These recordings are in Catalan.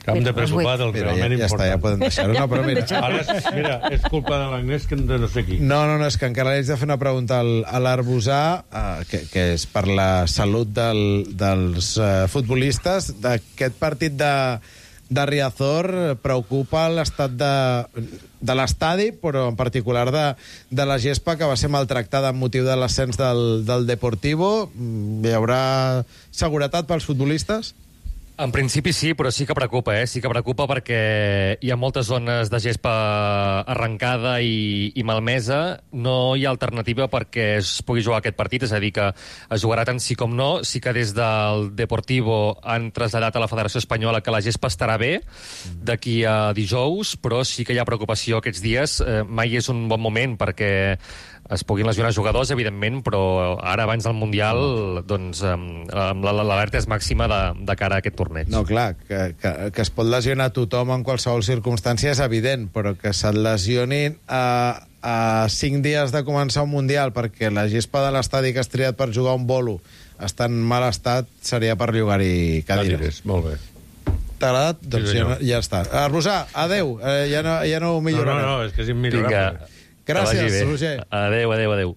Hem de preocupar del realment ja està, ja important. podem deixar-ho. No, però mira, Ara, mira, és culpa de l'Agnès que de no sé qui. no, és que encara li haig de fer una pregunta a l'Arbusà, que és per la salut dels futbolistes. D'aquest partit de Riazor preocupa l'estat de l'estadi, però en particular de la gespa, que va ser maltractada amb motiu de l'ascens del Deportivo. Hi haurà seguretat pels futbolistes? En principi sí, però sí que preocupa, Sí que preocupa perquè hi ha moltes zones de gespa arrencada i malmesa. No hi ha alternativa perquè es pugui jugar aquest partit, és a dir, que es jugarà tant sí com no. Sí que des del Deportivo han traslladat a la Federació Espanyola que la gespa estarà bé d'aquí a dijous, però sí que hi ha preocupació aquests dies. Mai és un bon moment perquè es puguin lesionar jugadors, evidentment, però ara, abans del Mundial, doncs l'alerta és màxima de cara a aquest torneig. No, clar, que es pot lesionar tothom en qualsevol circumstància és evident, però que se't lesionin a 5 dies de començar un Mundial perquè la gespa de l'estadi que has triat per jugar un bolo està en mal estat, seria per llogar-hi cadires. Molt bé. T'ha agradat? Doncs Sí, ja està. Rosà, adeu. Ja no ho millorarem. No, és que és immillorable. Gràcies, Roger. Adéu.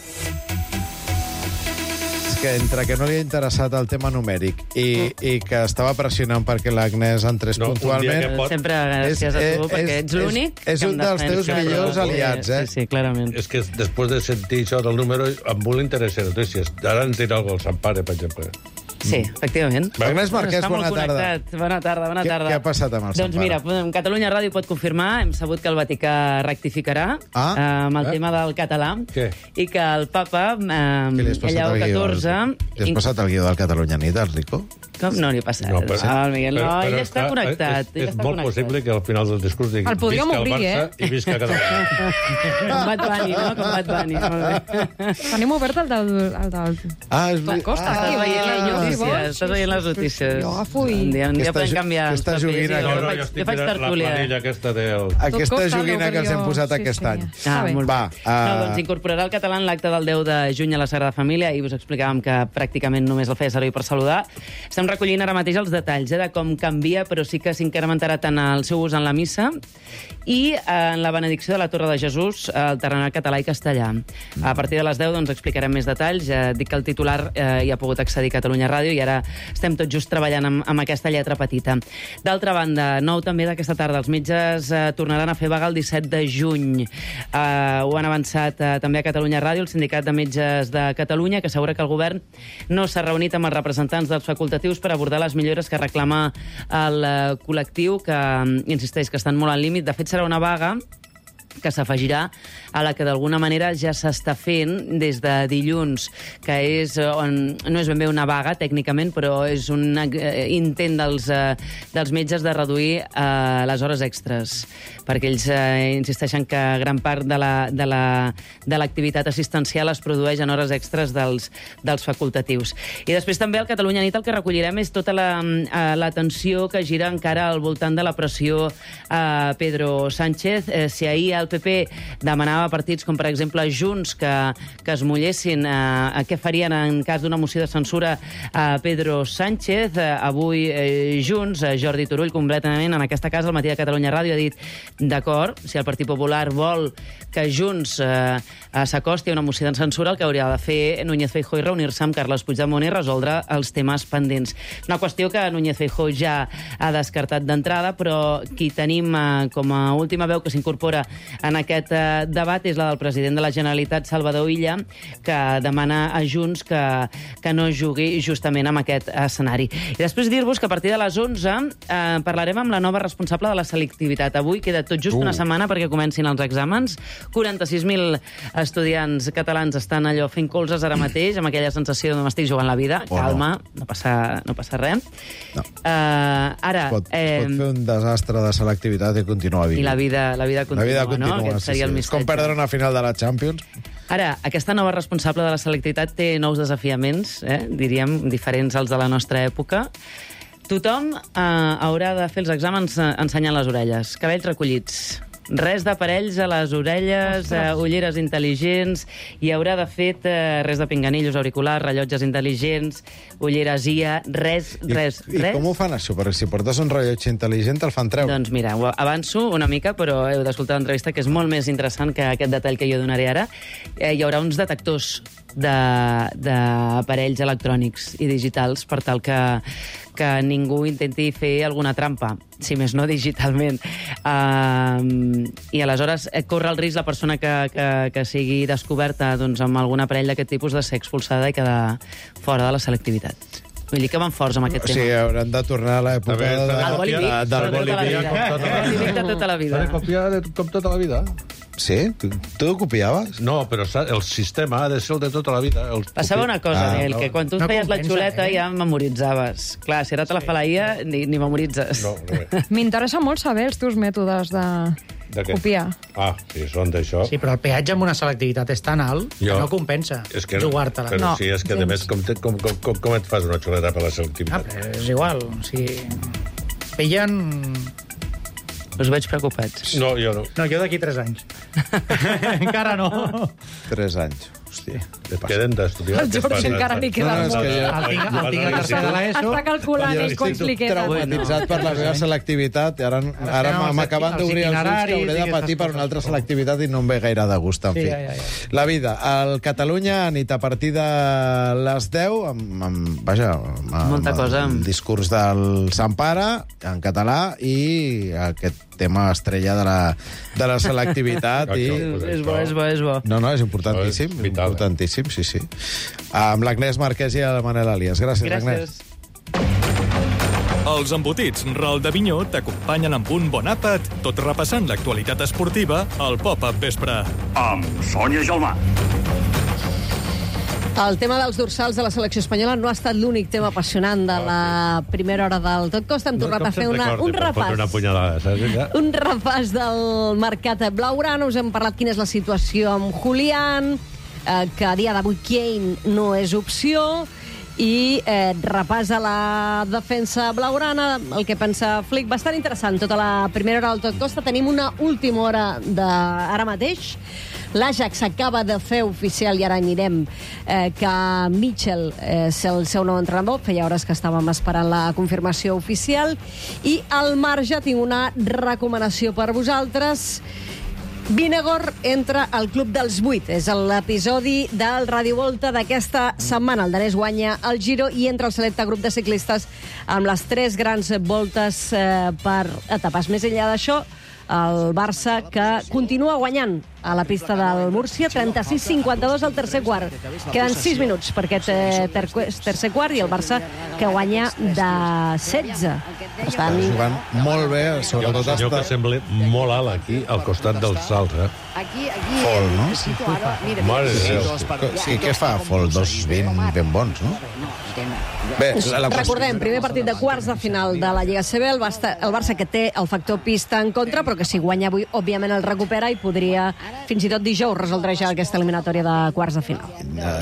És que entre que no li ha interessat el tema numèric i que estava pressionant perquè l'Agnès entrés puntualment... Sempre gràcies a tu, perquè ets l'únic... És un dels teus millors aliats, Sí, clarament. És que després de sentir això del número, em vol interessar notícies. Ara ens dirà alguna cosa al Sant Pare, per exemple. Sí, efectivament. Agnès Marquès, bona tarda. Bona tarda. Què ha passat amb el Sant Pare? Doncs mira, Catalunya Ràdio pot confirmar, hem sabut que el Vaticà rectificarà amb el tema del català. Què? I que el papa, Què li has passat Lleó al guió? XIV... Li has passat el guió del Catalunya Nit, al Rico? Com no li ha passat? No, El Miguel, ell està connectat. És molt possible que al final del discurs digui El podríem visca el obrir, Barça i visca Catalunya. Com Bad Bunny, no? Com Bad Bunny, molt bé. Tenim obert el del... Costa, Estàs veient les notícies. Jo agafo i... Un dia podem canviar els Aquesta papers. joguina Jo que- faig la tertúlia. planilla aquesta del... Aquesta costa, joguina que els hem posat aquest any. Molt bé. Va, Doncs incorporarà el català en l'acte del 10 de juny a la Sagrada Família i us explicàvem que pràcticament només el feia servir per saludar. Estem recollint ara mateix els detalls de com canvia, però sí que s'incrementarà tant el seu ús en la missa i en la benedicció de la Torre de Jesús alternarà català i castellà. A partir de les 10 doncs, explicarem més detalls. Dic que el titular hi ha pogut accedir a Catalunya Ràdio i ara estem tot just treballant amb aquesta lletra petita. D'altra banda, nou també d'aquesta tarda, els metges tornaran a fer vaga el 17 de juny. Ho han avançat també a Catalunya Ràdio, el Sindicat de Metges de Catalunya, que assegura que el govern no s'ha reunit amb els representants dels facultatius per abordar les millores que reclama el col·lectiu, que insisteix que estan molt al límit. De fet, serà una vaga que s'afegirà a la que d'alguna manera ja s'està fent des de dilluns, que no és ben bé una vaga tècnicament, però és un intent dels metges de reduir les hores extres, perquè ells insisteixen que gran part de l'activitat assistencial es produeix en hores extres dels facultatius. I després també al Catalunya Nit el que recollirem és tota l'atenció que gira encara al voltant de la pressió a Pedro Sánchez. Si ahir el PP demanava partits com, per exemple, Junts, que es mullessin a què farien en cas d'una moció de censura a Pedro Sánchez, avui Junts, Jordi Turull, completament en aquesta casa, al matí de Catalunya Ràdio, ha dit d'acord, si el Partit Popular vol que Junts s'acosti a una moció de censura, el que hauria de fer Núñez Feijóo i reunir-se amb Carles Puigdemont i resoldre els temes pendents. Una qüestió que Núñez Feijóo ja ha descartat d'entrada, però qui tenim com a última veu que s'incorpora en aquest debat és la del president de la Generalitat, Salvador Illa, que demana a Junts que no jugui justament amb aquest escenari. I després dir-vos que a partir de les 11 parlarem amb la nova responsable de la selectivitat. Avui queda tot just una setmana perquè comencin els exàmens. 46.000 estudiants catalans estan allò fent colzes ara mateix, amb aquella sensació de m'estic jugant la vida. Calma, no passa res. No. Ara... Es pot fer un desastre de selectivitat i continuar vivint. I la vida continua, no? Aquest seria el És com perdre una final de la Champions. Ara, aquesta nova responsable de la selectivitat té nous desafiaments, diríem, diferents als de la nostra època. Tothom haurà de fer els exàmens ensenyant les orelles, cabells recollits. Res d'aparells a les orelles, ulleres intel·ligents, hi haurà, de fet, res de pinganillos auriculars, rellotges intel·ligents, ulleres IA, res. I com ho fan, això? Perquè si portes un rellotge intel·ligent, te'l fan treure. Doncs mira, ho avanço una mica, però heu d'escoltar l'entrevista, que és molt més interessant que aquest detall que jo donaré ara. Hi haurà uns detectors d'aparells electrònics i digitals per tal que ningú intenti fer alguna trampa, si més no digitalment. I aleshores corre el risc la persona que sigui descoberta amb algun aparell d'aquest tipus de ser expulsada i quedar fora de la selectivitat. Vull dir que van forts amb aquest tema. O sigui, hauran de tornar a l'època del bolivic. Del bolivic. De tota la vida. S'ha de copiar com tota la vida. Sí? Tu ho copiaves? No, però el sistema ha de ser el de tota la vida. Passava una cosa, Nel, que quan tu feies la xuleta ja memoritzaves. Clar, si ara te la fa la IA, ni memoritzes. No, res. M'interessa molt saber els teus mètodes de copiar. Ah, si són d'això... Sí, però el peatge amb una selectivitat és tan alt que no compensa jugar-te-la. Però sí, és que, a més, com et fas una xuleta per la selectivitat? Però és igual. O sigui, pillen... Us veig preocupats. No, jo no. No, jo d'aquí 3 anys. Encara no. 3 anys. Hòstia. Et queden d'estudiar. El Jordi encara li queda molt. El tinc a tercer de l'ESO. Està calculant ell quants li queden. Traumatitzat per la meva selectivitat. Ara m'acaben d'obrir els ulls que hauré de patir per una altra selectivitat i no em ve gaire de gust, en fi. La vida. El Catalunya, nit a partir de les 10, amb el discurs del Sant Pare, en català, i aquest tema estrella de la selectivitat. És bo. No, és importantíssim. Importantíssim, sí. Amb l'Agnès Marquès i el Manel Alias. Gràcies, Agnès. Els embotits Ral de Vinyó t'acompanyen amb un bon àpat, tot repassant l'actualitat esportiva al Pop-Up Vespre. Amb Sònia Gelmà. El tema dels dorsals de la selecció espanyola no ha estat l'únic tema apassionant de la primera hora del Tot Costa. Hem tornat a fer un repàs. Un repàs del mercat blaugrana. Us hem parlat quina és la situació amb Julián, que a dia d'avui Kane no és opció, i repàs a la defensa blaugrana, el que pensa Flick. Bastant interessant tota la primera hora del Tot Costa. Tenim una última hora ara mateix. L'Ajax acaba de fer oficial, i ara anirem, que Mitchell és el seu nou entrenador. Feia hores que estàvem esperant la confirmació oficial. I al marge tinc una recomanació per vosaltres. Vinagor entra al Club dels 8. És l'episodi del Radio Volta d'aquesta setmana. El danès guanya el Giro i entra al selecte grup de ciclistes amb les 3 grans voltes per etapes. Més enllà d'això, el Barça, que continua guanyant a la pista del Múrcia, 36-52 al tercer quart. Queden 6 minuts per aquest tercer quart, i el Barça que guanya de 16. Estan jugant molt bé, sobretot el senyor que sembla molt alt aquí, al costat dels salts, Fol, no? Mare de Déu. Sí, què fa Fol? 2-20 ben bons, no? Bé, recordem, primer partit de quarts de final de la Lliga CB, el Barça que té el factor pista en contra, però que si guanya avui, òbviament el recupera i podria, fins i tot dijous, resoldre ja aquesta eliminatòria de quarts de final.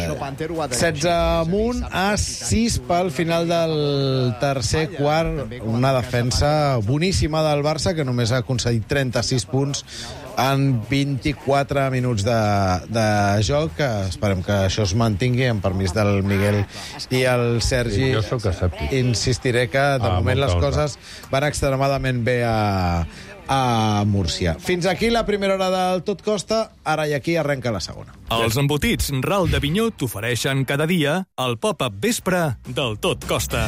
16 amunt a 6 pel final del tercer quart. Una defensa boníssima del Barça, que només ha aconseguit 36 punts en 24 minuts de joc, que esperem que això es mantingui, amb permís del Miguel i el Sergi. Jo sóc escèptic. Insistiré que de moment les coses van extremadament bé a Múrcia. Fins aquí la primera hora del Tot Costa, ara i aquí arrenca la segona. Els embotits Ral de Vinyó t'ofereixen cada dia el Pop-Up Vespre del Tot Costa.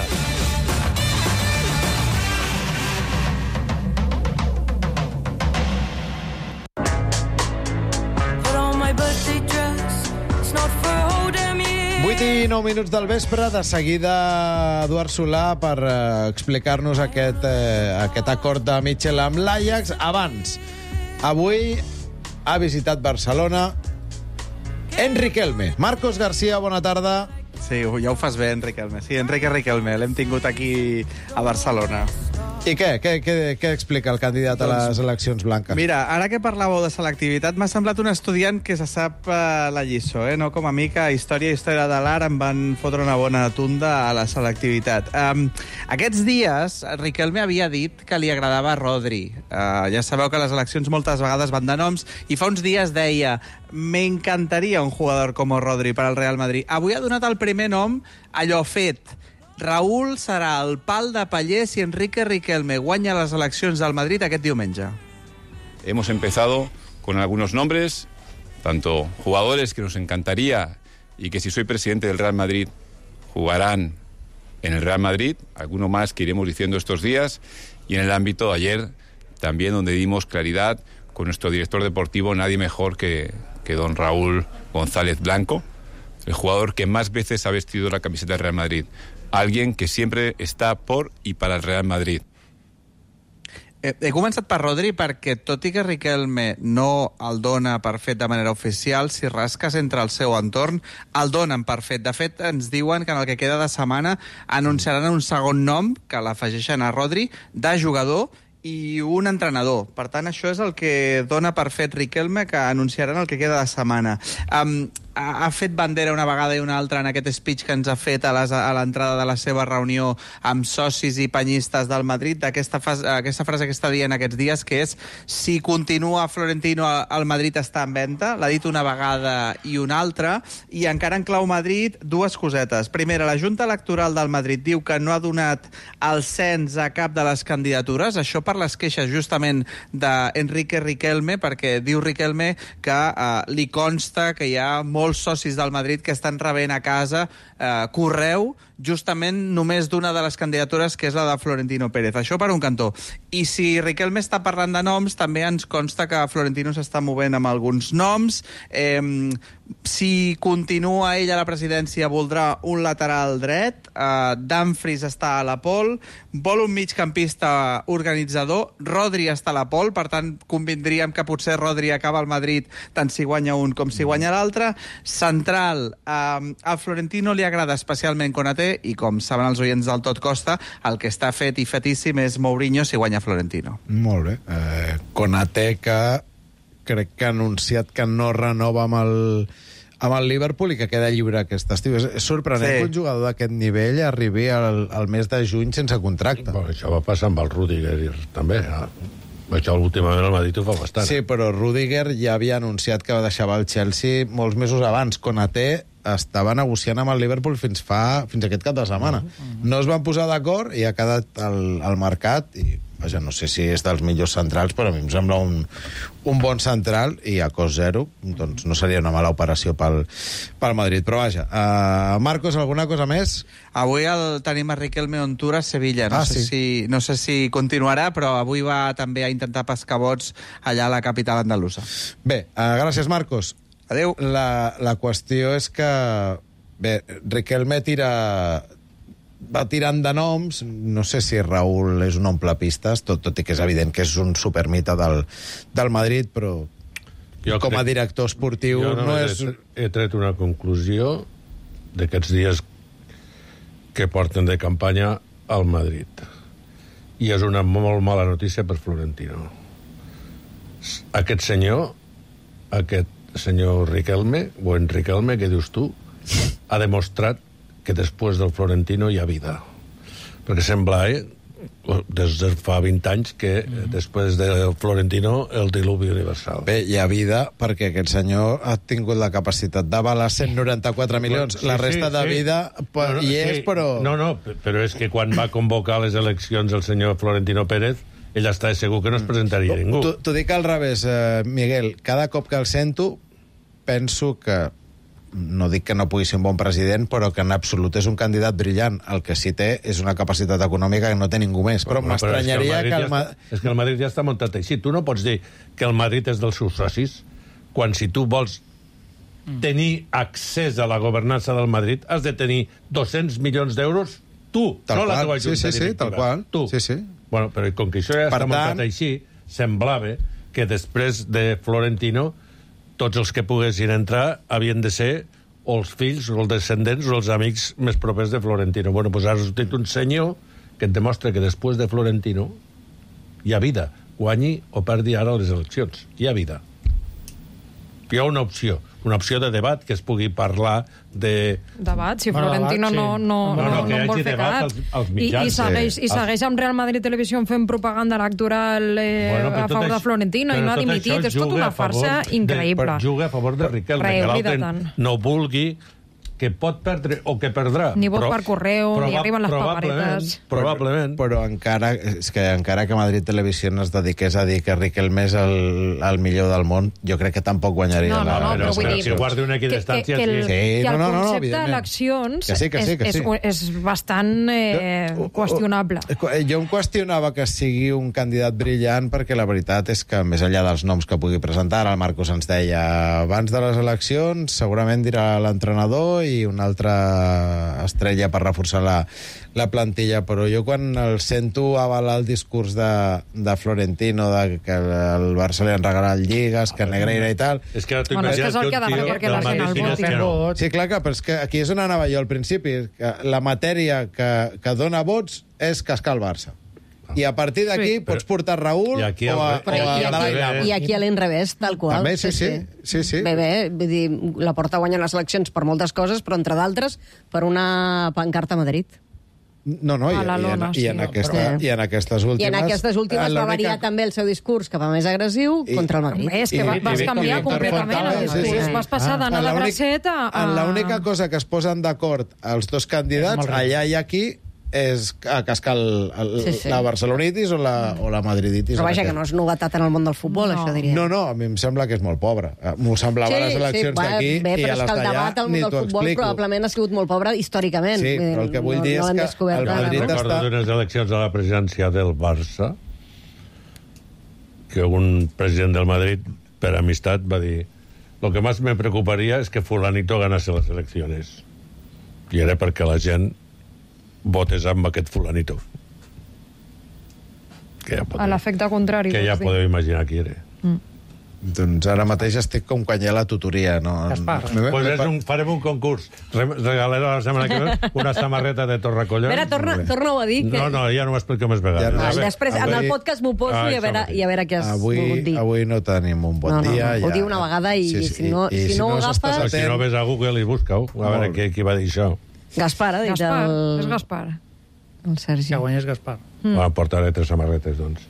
I 9 minuts del vespre, de seguida Eduard Solà per explicar-nos aquest acord de Mitchell amb l'Ajax. Abans, avui ha visitat Barcelona Enric Riquelme. Marcos García, bona tarda. Sí, ja ho fas bé, Enric Riquelme. Sí, Enric Riquelme, l'hem tingut aquí a Barcelona. I què explica el candidat a les eleccions blanques? Mira, ara que parlàveu de selectivitat, m'ha semblat un estudiant que se sap la lliçó, no com a mi, que història de l'art em van fotre una bona tunda a la selectivitat. Aquests dies, Riquelme havia dit que li agradava Rodri. Ja sabeu que les eleccions moltes vegades van de noms, i fa uns dies deia: me encantaria un jugador com Rodri per al Real Madrid. Avui ha donat el primer nom, allò fet. Raúl serà el pal de paller si Enrique Riquelme guanya les eleccions del Madrid aquest diumenge. Hemos empezado con algunos nombres, tanto jugadores que nos encantaría y que si soy presidente del Real Madrid jugarán en el Real Madrid, alguno más que iremos diciendo estos días, y en el ámbito de ayer también, donde dimos claridad con nuestro director deportivo, nadie mejor que don Raúl González Blanco, el jugador que más veces ha vestido la camiseta del Real Madrid. Alguien que siempre está por i per al Real Madrid. He començat per Rodri perquè, tot i que Riquelme no el dona per fet de manera oficial, si rasques entre el seu entorn, el donen per fet. De fet, ens diuen que en el que queda de setmana anunciaran un segon nom, que l'afegeixen a Rodri, de jugador i un entrenador. Per tant, això és el que dona per fet Riquelme, que anunciaran el que queda de setmana. Ha fet bandera una vegada i una altra en aquest speech que ens ha fet a l'entrada de la seva reunió amb socis i penyistes del Madrid, d'aquesta frase que està dient aquests dies, que és: si continua Florentino, el Madrid està en venda. L'ha dit una vegada i una altra, i encara en clau Madrid, dues cosetes. Primera, la Junta Electoral del Madrid diu que no ha donat el cens a cap de les candidatures, això per les queixes justament d'Enrique Riquelme, perquè diu Riquelme que li consta que hi ha molts socis del Madrid que estan rebent a casa correu justament només d'una de les candidatures, que és la de Florentino Pérez. Això per un cantó. I si Riquelme està parlant de noms, també ens consta que Florentino s'està movent amb alguns noms. Si continua ell a la presidència, voldrà un lateral dret. Dumfries està a la pol. Vol un migcampista organitzador. Rodri està a la pol, per tant, convindríem que potser Rodri acaba al Madrid tant si guanya un com si guanya l'altre. Central, a Florentino li agrada especialment Konaté, i com saben els oients del Tot Costa, el que està fet i fetíssim és Mourinho si guanya Florentino. Molt bé. Konaté, que crec que ha anunciat que no renova amb el Liverpool i que queda lliure aquest estiu. És sorprenent que un jugador d'aquest nivell arribi al mes de juny sense contracte. Bueno, això va passar amb el Rüdiger també. Això últimament el Madrid ho fa bastant. Sí, però Rüdiger ja havia anunciat que deixava el Chelsea molts mesos abans. Konaté estava negociant amb el Liverpool fins aquest cap de setmana. No es van posar d'acord i ha quedat al mercat i, vaja, no sé si és dels millors centrals, però a mi em sembla un bon central, i a cost zero doncs no seria una mala operació pel Madrid. Però vaja, Marcos, alguna cosa més? Avui tenim a Riquelme on tour a Sevilla. No sé si continuarà, però avui va també a intentar pescar vots allà a la capital andalusa. Bé, gràcies, Marcos. Adéu. La qüestió és que, bé, Riquelme va tirant de noms. No sé si Raúl és un omplepistes, tot i que és evident que és un supermite del Madrid, però com a director esportiu no és... He tret una conclusió d'aquests dies que porten de campanya al Madrid. I és una molt mala notícia per Florentino. Aquest senyor Riquelme, buen Riquelme, que dius tu, ha demostrat que després del Florentino hi ha vida. Perquè sembla, des de fa 20 anys, que després del Florentino el diluvi universal. Bé, hi ha vida perquè aquest senyor ha tingut la capacitat d'avalar 194 milions. La resta de vida hi és, però... No, però és que quan va convocar les eleccions el senyor Florentino Pérez, ell està segur que no es presentaria ningú. T'ho dic al revés, Miguel. Cada cop que el sento, penso que, no dic que no pugui ser un bon president, però que en absolut és un candidat brillant. El que sí té és una capacitat econòmica que no té ningú més. Però m'estranyaria que és que el Madrid ja està muntat així. Tu no pots dir que el Madrid és dels seus socis, quan si tu vols tenir accés a la governança del Madrid has de tenir 200 milions d'euros tu, no la teva junta directiva. Sí, tal qual. Tu. Sí. Bueno, però com que això ja està muntat així, semblava que després de Florentino tots els que poguessin entrar havien de ser o els fills, o els descendents, o els amics més propers de Florentino. Bueno, doncs ara ha sortit un senyor que et demostra que després de Florentino hi ha vida. Guanyi o perdi ara les eleccions. Hi ha vida. Hi ha una opció de debat que es pugui parlar de... Debat, si Florentino no en vol fer cap. I segueix amb Real Madrid Televisió fent propaganda electoral a favor de Florentino i no ha dimitit. És tota una farsa increïble. Juga a favor de Riquelme, que l'altre no vulgui, que pot perdre o que perdrà. Ni vot per correu, ni arriben les paperetes. Probablement. Però encara que Madrid Televisió es dediqués a dir que Riquelme és el millor del món, jo crec que tampoc guanyaria però vull dir... Si guardi una equidistància... Que el concepte d'eleccions és bastant qüestionable. Jo em qüestionava que sigui un candidat brillant perquè la veritat és que, més enllà dels noms que pugui presentar, el Marcos ens deia abans de les eleccions, segurament dirà l'entrenador i una altra estrella per reforçar la plantilla, però jo quan el sento avalar el discurs de Florentino, de que el Barça li han regalat lligues, que Negreira i tal... És que és el que ha de fer perquè la gent el voti. Sí, clar, però és que aquí és on anava jo al principi. La matèria que dona vots és cascar el Barça. I a partir d'aquí pots portar Raúl o a Dalai Lama. I aquí a l'inrevés, tal qual. També, sí. Bé, vull dir, la Porta guanya les eleccions per moltes coses, però entre d'altres per una pancarta a Madrid. No, i en aquestes últimes... I en aquestes últimes va variar també el seu discurs cap a més agressiu contra el Madrid. És que vas canviar completament el discurs. Vas passar d'anar de bracet a... L'única cosa que es posen d'acord els dos candidats, allà i aquí, és a cascar la barcelonitis o la madriditis. Però vaja, que no és novetat en el món del futbol, això diria. No, a mi em sembla que és molt pobre. M'ho semblava a les eleccions d'aquí i a les d'allà ni t'ho explico. Bé, però és que el debat al món del futbol probablement ha sigut molt pobre històricament. Sí, però el que vull dir és que el Madrid està... Recordo d'unes eleccions a la presidència del Barça que un president del Madrid, per amistat, va dir: lo que más me preocuparía es que fulanito ganase las elecciones. I era perquè la gent votes amb aquest fulanito. A l'efecte contrari. Que ja podeu imaginar qui era. Doncs ara mateix estic com quan hi ha la tutoria, no? Farem un concurs. Regalaré la setmana que ve una samarreta de Torracollons. Espera, torna-ho a dir. No, ja no ho explico més vegades. Després, en el podcast m'ho poso i a veure què has volgut dir. Avui no tenim un bon dia. Ho diu una vegada i si no ho agafes... Si no ves a Google i busca-ho, a veure qui va dir això. Gaspar, ha dit és Gaspar. El Sergi. Que guanyés Gaspar. Portaré 3 samarretes, doncs.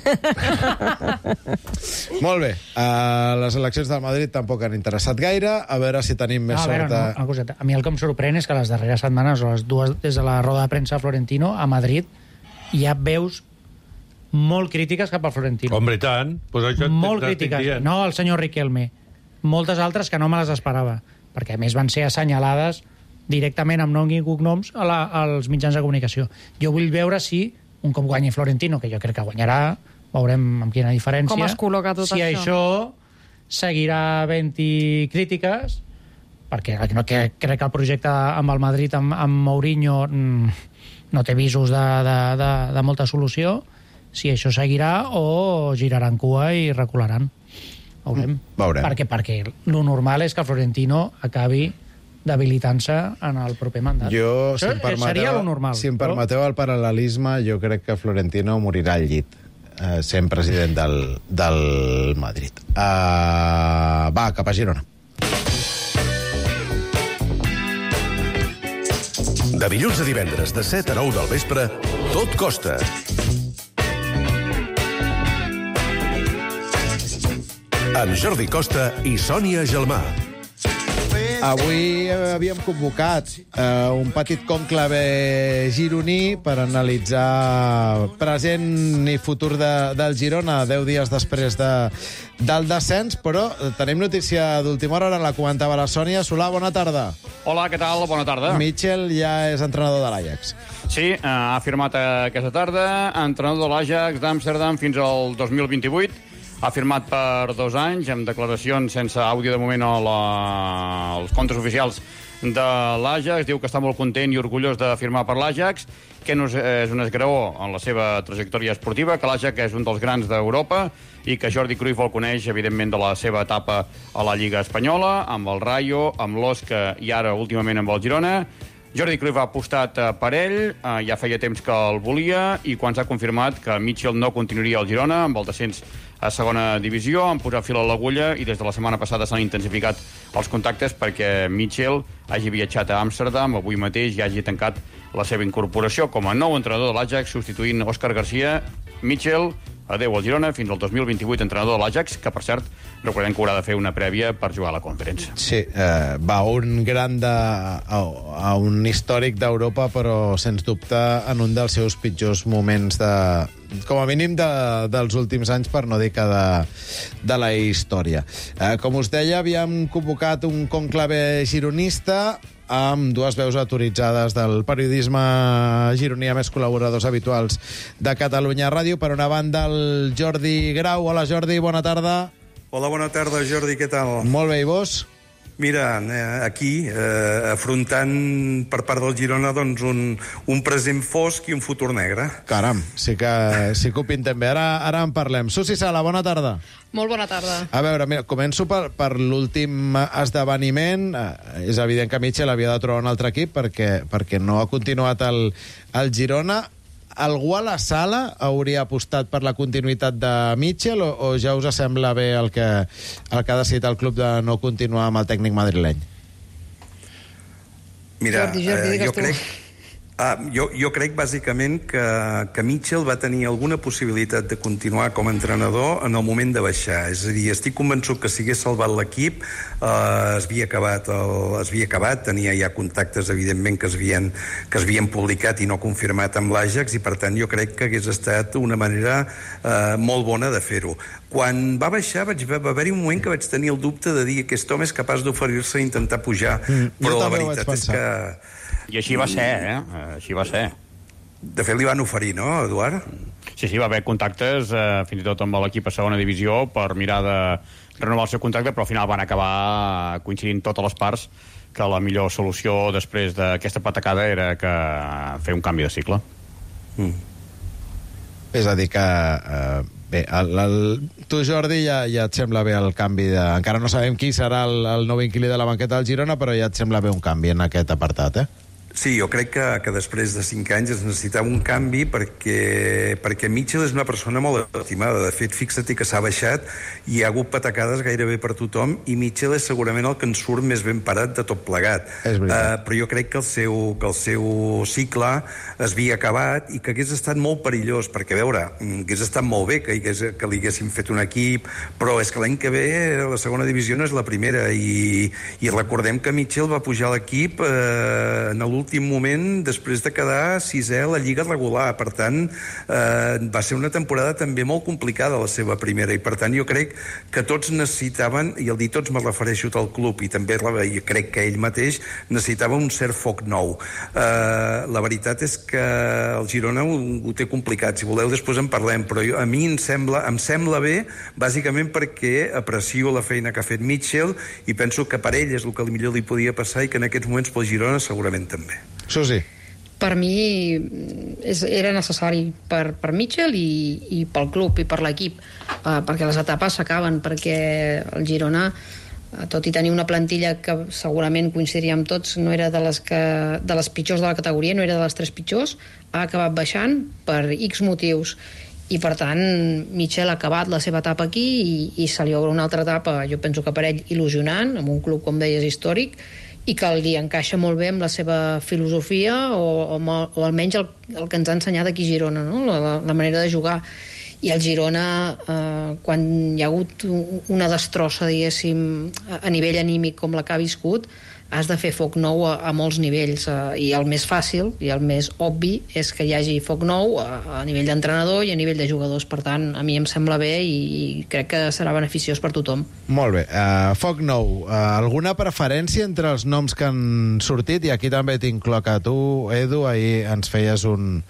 Molt bé. Les eleccions del Madrid tampoc han interessat gaire. A veure si tenim més sort. Una coseta. A mi el que em sorprèn és que les darreres setmanes, o les dues des de la roda de premsa a Florentino, a Madrid, hi ha veus molt crítiques cap al Florentino. Home, i tant. Molt crítiques. No al senyor Riquelme. Moltes altres que no me les esperava. Perquè, a més, van ser assenyalades directament amb nom i cognoms als mitjans de comunicació. Jo vull veure si un cop guanyi Florentino, que jo crec que guanyarà, veurem amb quina diferència. Com es col·loca tot si això seguirà havent-hi crítiques, perquè crec que el projecte amb el Madrid, amb Mourinho, no té visos de molta solució, si això seguirà o giraran cua i recularan. Veurem. Perquè lo normal és que Florentino acabi debilitant-se en el proper mandat. Seria lo normal. Si em permeteu el paral·lelisme, jo crec que Florentino morirà al llit sent president del Madrid. Va, cap a Girona. De dilluns a divendres, de 7 a 9 del vespre, Tot Costa. Amb Jordi Costa i Sònia Gelmà. Avui havíem convocat un petit conclave gironí per analitzar present i futur del Girona 10 dies després del descens, però tenim notícia d'última hora, la comentava la Sònia. Solà, bona tarda. Hola, què tal? Bona tarda. Mitchell ja és entrenador de l'Ajax. Sí, ha firmat aquesta tarda, entrenador de l'Ajax d'Amsterdam fins al 2028. Ha firmat per 2 anys, amb declaracions sense àudio de moment als comptes oficials de l'Ajax. Diu que està molt content i orgullós de firmar per l'Ajax, que no és un esgraó en la seva trajectòria esportiva, que l'Ajax és un dels grans d'Europa i que Jordi Cruyff el coneix, evidentment, de la seva etapa a la Lliga Espanyola, amb el Rayo, amb l'Osca i ara, últimament, amb el Girona. Jordi Cruyff ha apostat per ell, ja feia temps que el volia, i quan s'ha confirmat que Mitchell no continuaria al Girona amb el descens a segona divisió, han posat fil a l'agulla i des de la setmana passada s'han intensificat els contactes perquè Mitchell hagi viatjat a Amsterdam, avui mateix ja hagi tancat la seva incorporació com a nou entrenador de l'Ajax, substituint Òscar Garcia. Mitchell, adeu al Girona, fins al 2028 entrenador de l'Ajax, que per cert, recordem que haurà de fer una prèvia per jugar a la Conference. Sí, va un gran a un històric d'Europa, però sens dubte en un dels seus pitjors moments com a mínim dels últims anys, per no dir que de la història. Com us deia, havíem convocat un conclave gironista amb dues veus autoritzades del periodisme gironí, més col·laboradors habituals de Catalunya Ràdio. Per una banda, el Jordi Grau. Hola, Jordi, bona tarda. Hola, bona tarda, Jordi, què tal? Molt bé, i vos? Mira, aquí, afrontant per part del Girona doncs, un present fosc i un futur negre. Caram, sí que ho pintem bé. Ara en parlem. Susi Sala, bona tarda. Molt bona tarda. A veure, mira, començo per l'últim esdeveniment. És evident que Mitchell havia de trobar un altre equip perquè no ha continuat el Girona. Algú a la sala hauria apostat per la continuïtat de Mitchell o ja us sembla bé el que ha decidit el club de no continuar amb el tècnic madrileny? Mira, jo crec bàsicament que Mitchell va tenir alguna possibilitat de continuar com a entrenador en el moment de baixar. És a dir, estic convençut que si hagués salvat l'equip es havia acabat, tenia ja contactes, evidentment, que es havien publicat i no confirmat amb l'Ajax, i per tant jo crec que hagués estat una manera molt bona de fer-ho. Quan va baixar va haver-hi un moment que vaig tenir el dubte de dir que aquest home és capaç d'oferir-se a intentar pujar, però la veritat és que... I així va ser, Així va ser. De fet, li van oferir, no, Eduard? Sí, va haver contactes, fins i tot amb l'equip a segona divisió, per mirar de renovar el seu contracte, però al final van acabar coincidint totes les parts que la millor solució després d'aquesta patacada era que fer un canvi de cicle. És a dir que... Bé, tu, Jordi, ja et sembla bé el canvi de... Encara no sabem qui serà el nou inquilí de la banqueta del Girona, però ja et sembla bé un canvi en aquest apartat, Sí, jo crec que després de 5 anys es necessitava un canvi perquè Mitchell és una persona molt estimada. De fet, fixa't que s'ha baixat i hi ha hagut patacades gairebé per tothom, i Mitchell és segurament el que en surt més ben parat de tot plegat. Però jo crec que el seu cicle es havia acabat i que hagués estat molt perillós, perquè, a veure, hagués estat molt bé que li haguessin fet un equip, però és que l'any que ve la segona divisió no és la primera, i recordem que Mitchell va pujar a l'equip en l'últim moment després de quedar 6è a la Lliga regular. Per tant, va ser una temporada també molt complicada la seva primera, i per tant jo crec que tots necessitaven, i al dir tots me refereixo al club i també crec que ell mateix necessitava un cert foc nou. La veritat és que el Girona ho té complicat. Si voleu després en parlem, però a mi em sembla bé bàsicament perquè aprecio la feina que ha fet Mitchell i penso que per ell és el que millor li podia passar, i que en aquests moments pel Girona segurament també. Susi. Per mi era necessari per Mitchell i pel club i per l'equip, perquè les etapes s'acaben, perquè el Girona, tot i tenir una plantilla que segurament coincidiríem tots, no era de les pitjors de la categoria, no era de les 3 pitjors, ha acabat baixant per X motius, i per tant Mitchell ha acabat la seva etapa aquí i se li obre una altra etapa, jo penso que per ell il·lusionant, amb un club, com deies, històric, i que li encaixa molt bé amb la seva filosofia o almenys el que ens ha ensenyat aquí a Girona, no? La manera de jugar. I el Girona, quan hi ha hagut una destrossa, diguéssim, a nivell anímic com la que ha viscut, has de fer foc nou a molts nivells, i el més fàcil i el més obvi és que hi hagi foc nou a nivell d'entrenador i a nivell de jugadors. Per tant, a mi em sembla bé i crec que serà beneficiós per tothom. Molt bé. Foc nou. Alguna preferència entre els noms que han sortit? I aquí també t'incloc a tu, Edu. Ahir ens feies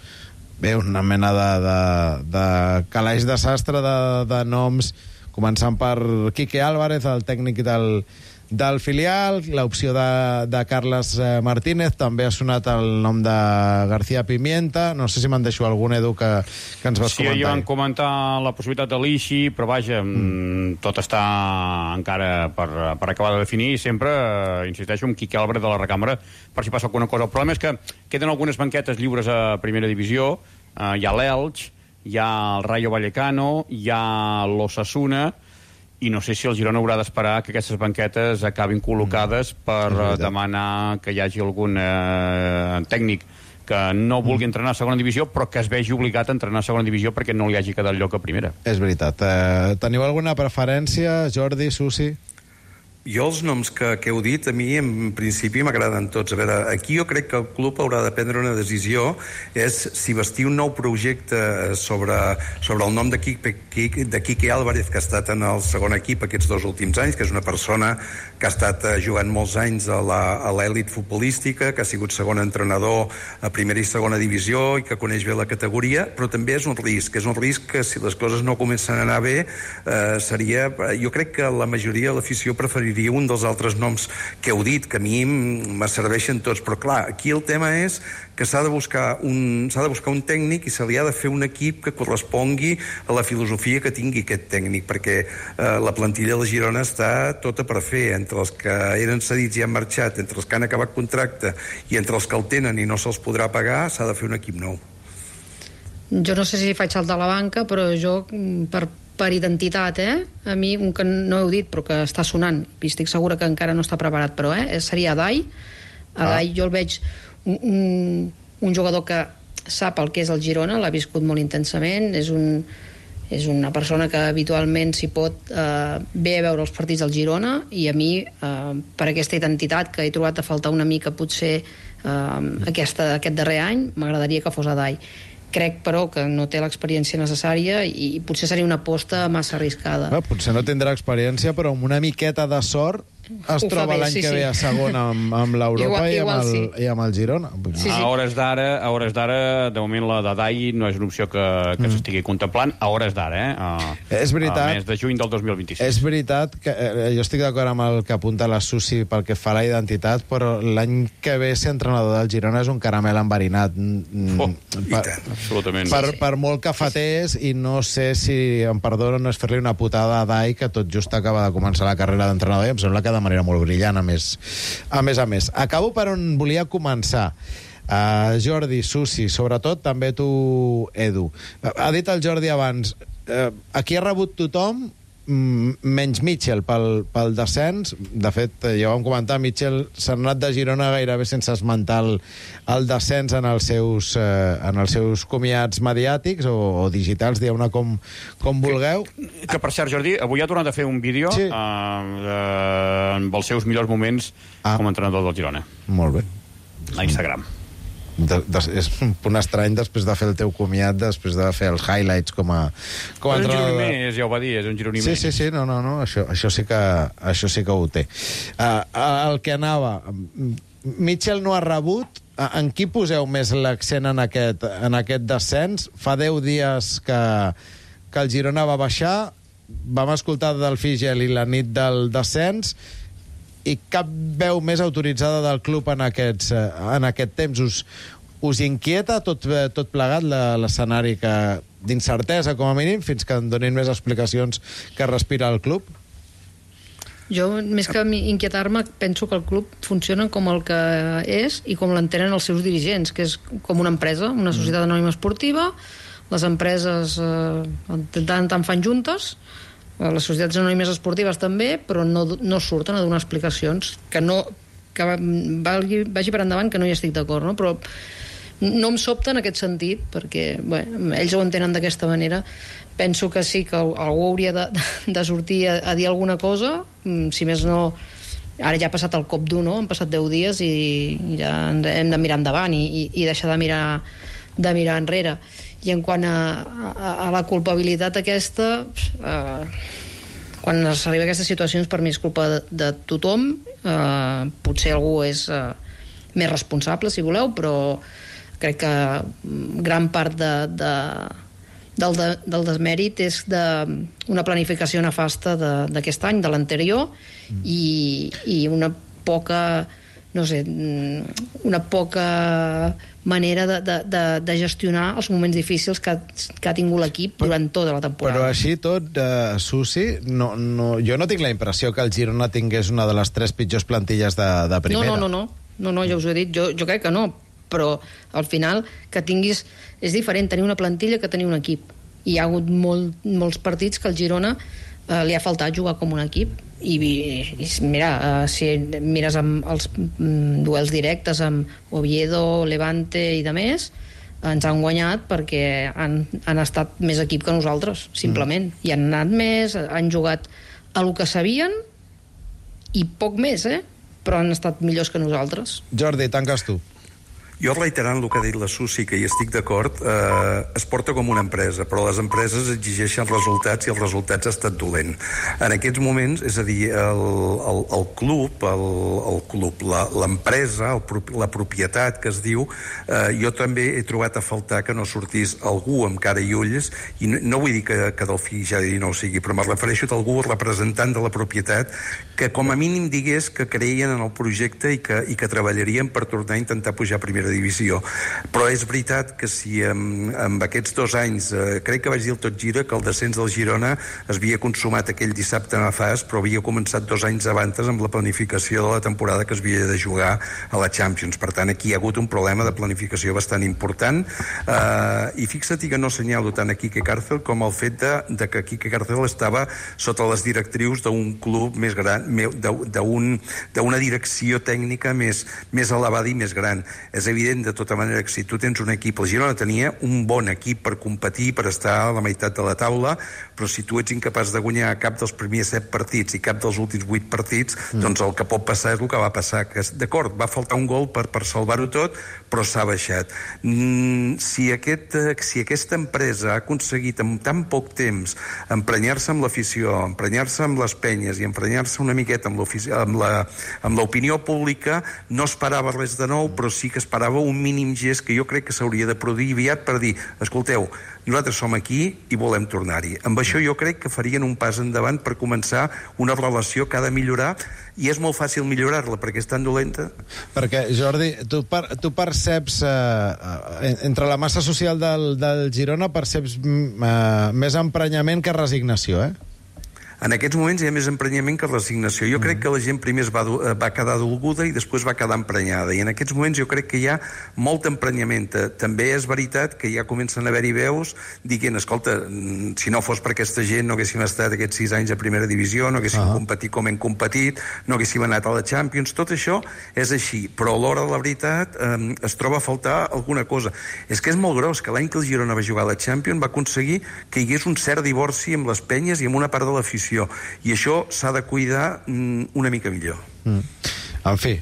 una mena de calaix de sastre de noms, començant per Quique Álvarez, el tècnic del filial, l'opció de Carles Martínez, també ha sonat el nom de García Pimienta, no sé si me'n deixo algun, Edu, que ens vas comentar. Sí, ja van comentar la possibilitat de l'Ixi, però vaja, tot està encara per acabar de definir, i sempre, insisteixo, amb Quique Álvarez de la recàmera, per si passa alguna cosa. El problema és que queden algunes banquetes lliures a primera divisió, hi ha l'Elx, hi ha el Rayo Vallecano, hi ha l'Osasuna, i no sé si el Girona haurà d'esperar que aquestes banquetes acabin col·locades per demanar que hi hagi algun tècnic que no vulgui entrenar a segona divisió, però que es vegi obligat a entrenar a segona divisió perquè no li hagi quedat lloc a primera. És veritat. Teniu alguna preferència, Jordi, Susi? Jo els noms que heu dit, a mi en principi m'agraden tots. A veure, aquí jo crec que el club haurà de prendre una decisió, és si bastir un nou projecte sobre el nom de Quique Álvarez, que ha estat en el segon equip aquests 2 últims anys, que és una persona que ha estat jugant molts anys a l'elit futbolística, que ha sigut segon entrenador a primera i segona divisió i que coneix bé la categoria, però també és un risc que si les coses no comencen a anar bé seria... Jo crec que la majoria de l'afició preferiria un dels altres noms que heu dit, que a mi me serveixen tots, però clar, aquí el tema és que s'ha de buscar un tècnic i se li ha de fer un equip que correspongui a la filosofia que tingui aquest tècnic, perquè la plantilla de la Girona està tota per fer, entre els que eren cedits i han marxat, entre els que han acabat contracte i entre els que el tenen i no se'ls podrà pagar, s'ha de fer un equip nou. Jo no sé si faig saltar la banca, però jo, per identitat, a mi, un que no heu dit però que està sonant, i estic segura que encara no està preparat, però seria Adai. Adai jo el veig un jugador que sap el que és el Girona, l'ha viscut molt intensament, és una persona que habitualment s'hi pot ve a veure els partits del Girona, i a mi, per aquesta identitat que he trobat a faltar una mica potser aquest darrer any, m'agradaria que fos Adai. Crec, però, que no té l'experiència necessària i potser seria una aposta massa arriscada. Potser no tindrà experiència, però amb una miqueta de sort es troba l'any que ve a segona amb l'Europa i amb el Girona. A hores d'ara, de moment la d'Adai no és una opció que s'estigui contemplant, a hores d'ara, És veritat, a mes de juny del 2026. És veritat que jo estic d'acord amb el que apunta la Susi pel que fa a la identitat, però l'any que ve ser entrenador del Girona és un caramel enverinat. Absolutament. Per molt que fatés, i no sé si, em perdono, no és fer-li una putada a Adai, que tot just acaba de començar la carrera d'entrenador, i em sembla que de manera molt brillant, a més. Acabo per on volia començar. Jordi, Susi, sobretot també tu, Edu. Ha dit el Jordi abans, aquí ha rebut tothom menys Mitchell pel descens. De fet, ja ho vam comentar, Mitchell s'ha anat de Girona gairebé sense esmentar el descens en els seus comiats mediàtics o digitals, dieu-ne com vulgueu. Que per cert, Jordi, avui ha tornat a fer un vídeo amb els seus millors moments com a entrenador del Girona. Molt bé. A Instagram. És un punt estrany després de fer el teu comiat, després de fer els highlights com a entrenador. Un gironí més, ja ho va dir, és un gironí més. Sí, no, això sí que ho té. El que anava, Mitchell no ha rebut. En qui poseu més l'accent en aquest descens? Fa 10 dies que el Girona va baixar, vam escoltar del Figel i la nit del descens, i cap veu més autoritzada del club en aquest temps. Us inquieta tot plegat l'escenari d'incertesa, com a mínim, fins que en donin més explicacions que respira el club? Jo, més que inquietar-me, penso que el club funciona com el que és i com l'entenen els seus dirigents, que és com una empresa, una societat anònima esportiva. Les empreses de tant en tant fan juntes, les societats anònimes esportives també, però no surten a donar explicacions, que vagi per endavant, que no hi estic d'acord, no? Però no em sobta en aquest sentit, perquè ells ho entenen d'aquesta manera. Penso que sí, que algú hauria de sortir a dir alguna cosa, si més no. Ara ja ha passat el cop dur, no? Han passat 10 dies i ja hem de mirar endavant i deixar de mirar enrere. I en quant a la culpabilitat aquesta, quan s'arriba a aquestes situacions, per mi és culpa de tothom. Potser algú és més responsable, si voleu, però crec que gran part del desmèrit és d'una planificació nefasta d'aquest any, de l'anterior, i una poca, no sé, una poca manera de gestionar els moments difícils que ha tingut l'equip durant tota la temporada. Però així tot, Susi, jo no tinc la impressió que el Girona tingués una de les 3 pitjors plantilles de primera. No, ja us ho he dit, jo crec que no, però al final que tinguis... És diferent tenir una plantilla que tenir un equip. Hi ha hagut molts partits que el Girona li ha faltat jugar com un equip. I mira, si mires amb els duels directes amb Oviedo, Levante i de més, ens han guanyat perquè han estat més equip que nosaltres, simplement. I han anat més, han jugat a lo que sabien i poc més, però han estat millors que nosaltres. Jordi, tanques tu. Jo, reiterant el que ha dit la Susi, que hi estic d'acord, es porta com una empresa, però les empreses exigeixen resultats i els resultats ha estat dolent. En aquests moments, és a dir, el club, l'empresa, la propietat que es diu, jo també he trobat a faltar que no sortís algú amb cara i ulls, i no vull dir que Delfí ja no ho sigui, però me refereixo a algú representant de la propietat que com a mínim digués que creien en el projecte i que treballarien per tornar a intentar pujar a primera divisió. Però és veritat que si amb aquests 2 anys, crec que vaig dir el Tot Gira que el descens del Girona es havia consumat aquell dissabte nefast, però havia començat 2 anys abans amb la planificació de la temporada que es havia de jugar a la Champions. Per tant, aquí hi ha hagut un problema de planificació bastant important, i fixa't que no assenyalo tant a Quique Cárcel com el fet de que Quique Cárcel estava sota les directrius d'un club més gran, d'una direcció tècnica més elevada i més gran. És evident, de tota manera, que si tu tens un equip, el Girona tenia un bon equip per competir, per estar a la meitat de la taula, però si tu ets incapaç de guanyar cap dels primers 7 partits i cap dels últims 8 partits, doncs el que pot passar és el que va passar, que d'acord, va faltar un gol per salvar-ho tot, però s'ha baixat. Si aquesta empresa ha aconseguit en tan poc temps emprenyar-se amb l'afició, emprenyar-se amb les penyes i emprenyar-se una miqueta amb l'opinió pública, no esperava res de nou, però sí que esperava un mínim gest que jo crec que s'hauria de produir aviat per dir, escolteu, nosaltres som aquí i volem tornar-hi. Amb això jo crec que farien un pas endavant per començar una relació que ha de millorar, i és molt fàcil millorar-la perquè és tan dolenta. Perquè, Jordi, tu perceps, entre la massa social del Girona, perceps més emprenyament que resignació, En aquests moments hi ha més emprenyament que resignació. Jo crec que la gent primer va quedar dolguda i després va quedar emprenyada. I en aquests moments jo crec que hi ha molt emprenyament. També és veritat que ja comencen a haver-hi veus dient, escolta, si no fos per aquesta gent no haguéssim estat aquests 6 anys a primera divisió, no haguéssim competit com hem competit, no haguéssim anat a la Champions. Tot això és així. Però a l'hora de la veritat es troba a faltar alguna cosa. És que és molt gros que l'any que el Girona va jugar a la Champions va aconseguir que hi hagués un cert divorci amb les penyes i amb una part de l'afició. I això s'ha de cuidar una mica millor. En fi,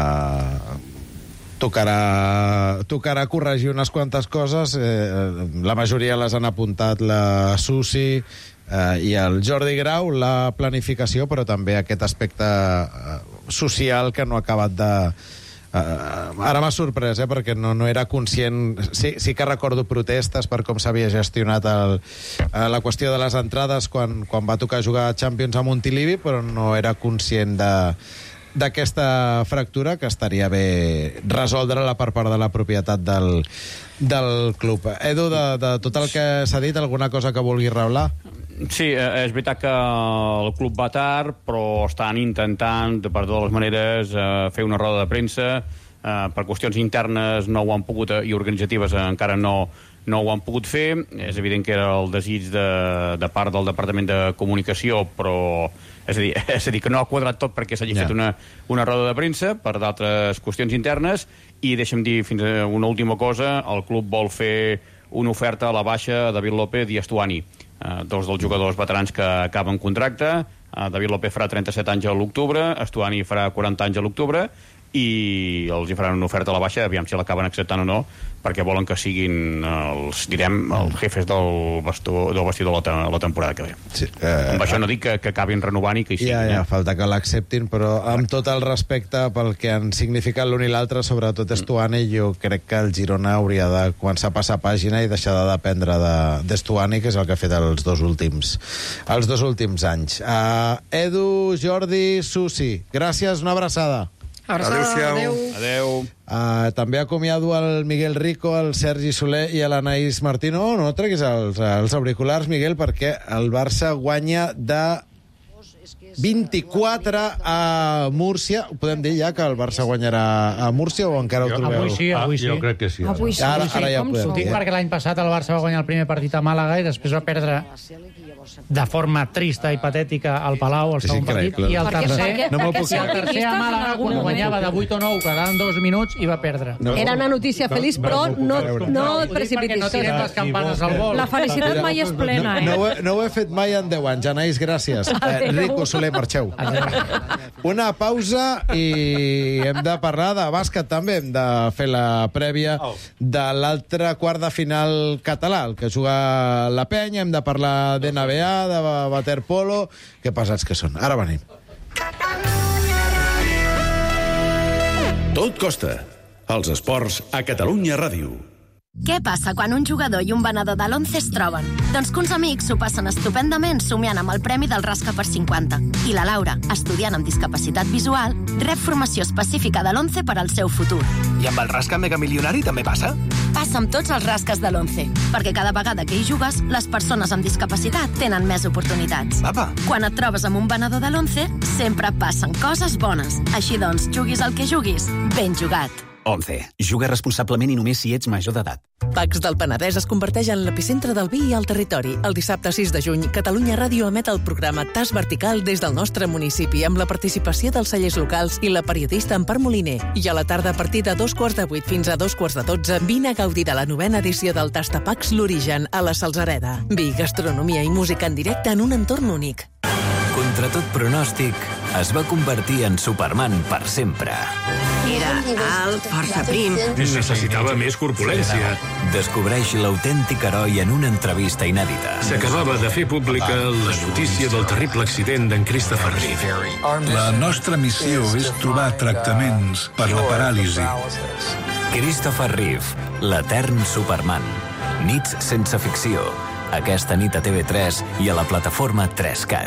tocarà corregir unes quantes coses. La majoria les han apuntat la Susi i el Jordi Grau, la planificació, però també aquest aspecte social que no ha acabat de... Ara m'ha sorprès, perquè no era conscient. Sí que recordo protestes per com s'havia gestionat la qüestió de les entrades quan va tocar jugar a Champions a Montilivi, però no era conscient d'aquesta fractura que estaria bé resoldre-la per part de la propietat del club. Edu, de tot el que s'ha dit, alguna cosa que vulgui reblar? Sí, és veritat que el club va tard, però estan intentant, per totes les maneres, fer una roda de premsa. Per qüestions internes no ho han pogut, i organitzatives encara no ho han pogut fer. És evident que era el desig de part del Departament de Comunicació, però és a dir que no ha quadrat tot perquè s'hagi fet una roda de premsa per d'altres qüestions internes. I deixa'm dir fins a una última cosa, el club vol fer una oferta a la baixa a David López i Estuani, dos dels jugadors veterans que acaben contracte. David López farà 37 anys a l'octubre, Estuani farà 40 anys a l'octubre, i els hi faran una oferta a la baixa, aviam si l'acaben acceptant o no, perquè volen que siguin els jefes del vestidor la temporada que ve. Sí, amb això no dic que acabin renovant i que hi siguin. Ja, falta que l'acceptin, però amb tot el respecte pel que han significat l'un i l'altre, sobretot Estuani, jo crec que el Girona hauria de començar a passar pàgina i deixar de dependre d'Estuani, que és el que ha fet els dos últims anys. Edu, Jordi, Susi, gràcies, una abraçada. Adéu. També acomiado el Miguel Rico, el Sergi Soler i l'Anaïs Martino. No treguis els auriculars, Miguel, perquè el Barça guanya de 24 a Múrcia. Podem dir ja que el Barça guanyarà a Múrcia o encara ho trobeu? Avui sí. Jo crec que sí. Avui sí. Ara ja podem Ho dic perquè l'any passat el Barça va guanyar el primer partit a Màlaga i després va perdre de forma trista i patètica al Palau, el segon partit, i el tercer a Màlaga guanyava de 8 o 9, quedaven 2 minuts i va perdre. Era una notícia feliç, però no et precipitis. No tirem les campanes al vol. La felicitat mai és plena, No ho he fet mai en 10 anys. Anaïs, gràcies. Rico, Soler, marxeu. Una pausa i hem de parlar de bàsquet també. Hem de fer la prèvia de l'altre quart de final català, el que juga la Penya. Hem de parlar d'NBA, de waterpolo. Que pesats que són. Ara venim. Tot costa. Els esports a Catalunya Ràdio. Què passa quan un jugador i un venedor de l'11 es troben? Doncs que uns amics s'ho passen estupendament somiant amb el premi del Rasca per 50. I la Laura, estudiant amb discapacitat visual, rep formació específica de l'11 per al seu futur. I amb el Rasca Mega Milionari també passa? Passa amb tots els rasques de l'11, perquè cada vegada que hi jugues, les persones amb discapacitat tenen més oportunitats. Apa. Quan et trobes amb un venedor de l'11, sempre passen coses bones. Així doncs, juguis el que juguis, ben jugat. 11. Juga responsablement i només si ets major d'edat. Pacs del Penedès es converteix en l'epicentre del vi i el territori. El dissabte 6 de juny, Catalunya Ràdio emet el programa Tas Vertical des del nostre municipi, amb la participació dels cellers locals i la periodista Empar Moliner. I a la tarda, a partir de 2:15 fins a 2:12, vine a gaudir de la 9ª edició del Tastapacs L'Origen a la Salzareda. Vi, gastronomia i música en directe en un entorn únic. Contra tot pronòstic, es va convertir en Superman per sempre. Era alt, força prim. Necessitava més corpulència. Descobreix l'autèntic heroi en una entrevista inèdita. S'acabava de fer pública la notícia del terrible accident d'en Christopher Reeve. La nostra missió és trobar tractaments per la paràlisi. Christopher Reeve, l'etern Superman. Nits sense ficció. Aquesta nit a TV3 i a la plataforma 3Cat.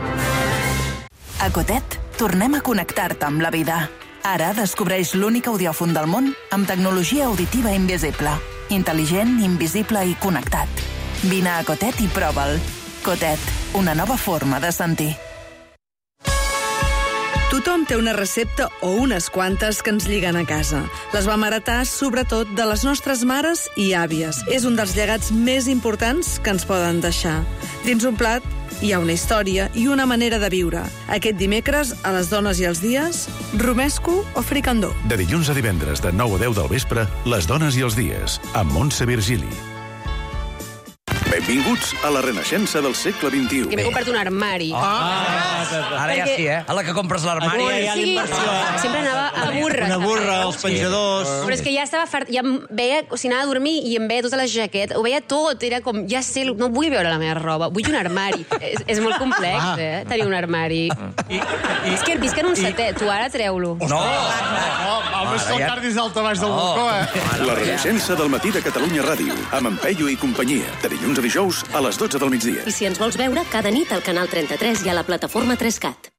A Cotet, tornem a connectar-te amb la vida. Ara descobreix l'únic audiòfon del món amb tecnologia auditiva invisible. Intel·ligent, invisible i connectat. Vine a Cotet i prova'l. Cotet, una nova forma de sentir. Tothom té una recepta o unes quantes que ens lliguen a casa. Les vam heretar sobretot de les nostres mares i àvies. És un dels llegats més importants que ens poden deixar. Dins un plat hi ha una història i una manera de viure. Aquest dimecres, a les dones i els dies, romesco o fricandó. De dilluns a divendres, de 9 a 10 del vespre, les dones i els dies, amb Montse Virgili. Benvinguts a la renaixença del segle XXI. Que m'he comprat un armari. Ara ja sí, a la que compres l'armari. Sempre anava a burra. Una burra, els penjadors... Però és que ja estava fart, ja em veia, o sigui, anava a dormir i em veia tota la jaqueta, ho veia tot, era com, ja sé, no vull veure la meva roba, vull un armari. És molt complex, tenir un armari. És que visc en un setè, tu ara treu-lo. No, home, és que el cardis d'alta baix del balcó, La renaixença del matí de Catalunya Ràdio, amb en Peyu i companyia, de dilluns a dijous a les 12 del migdia. I si ens vols veure, cada nit al canal 33 i a la plataforma 3Cat.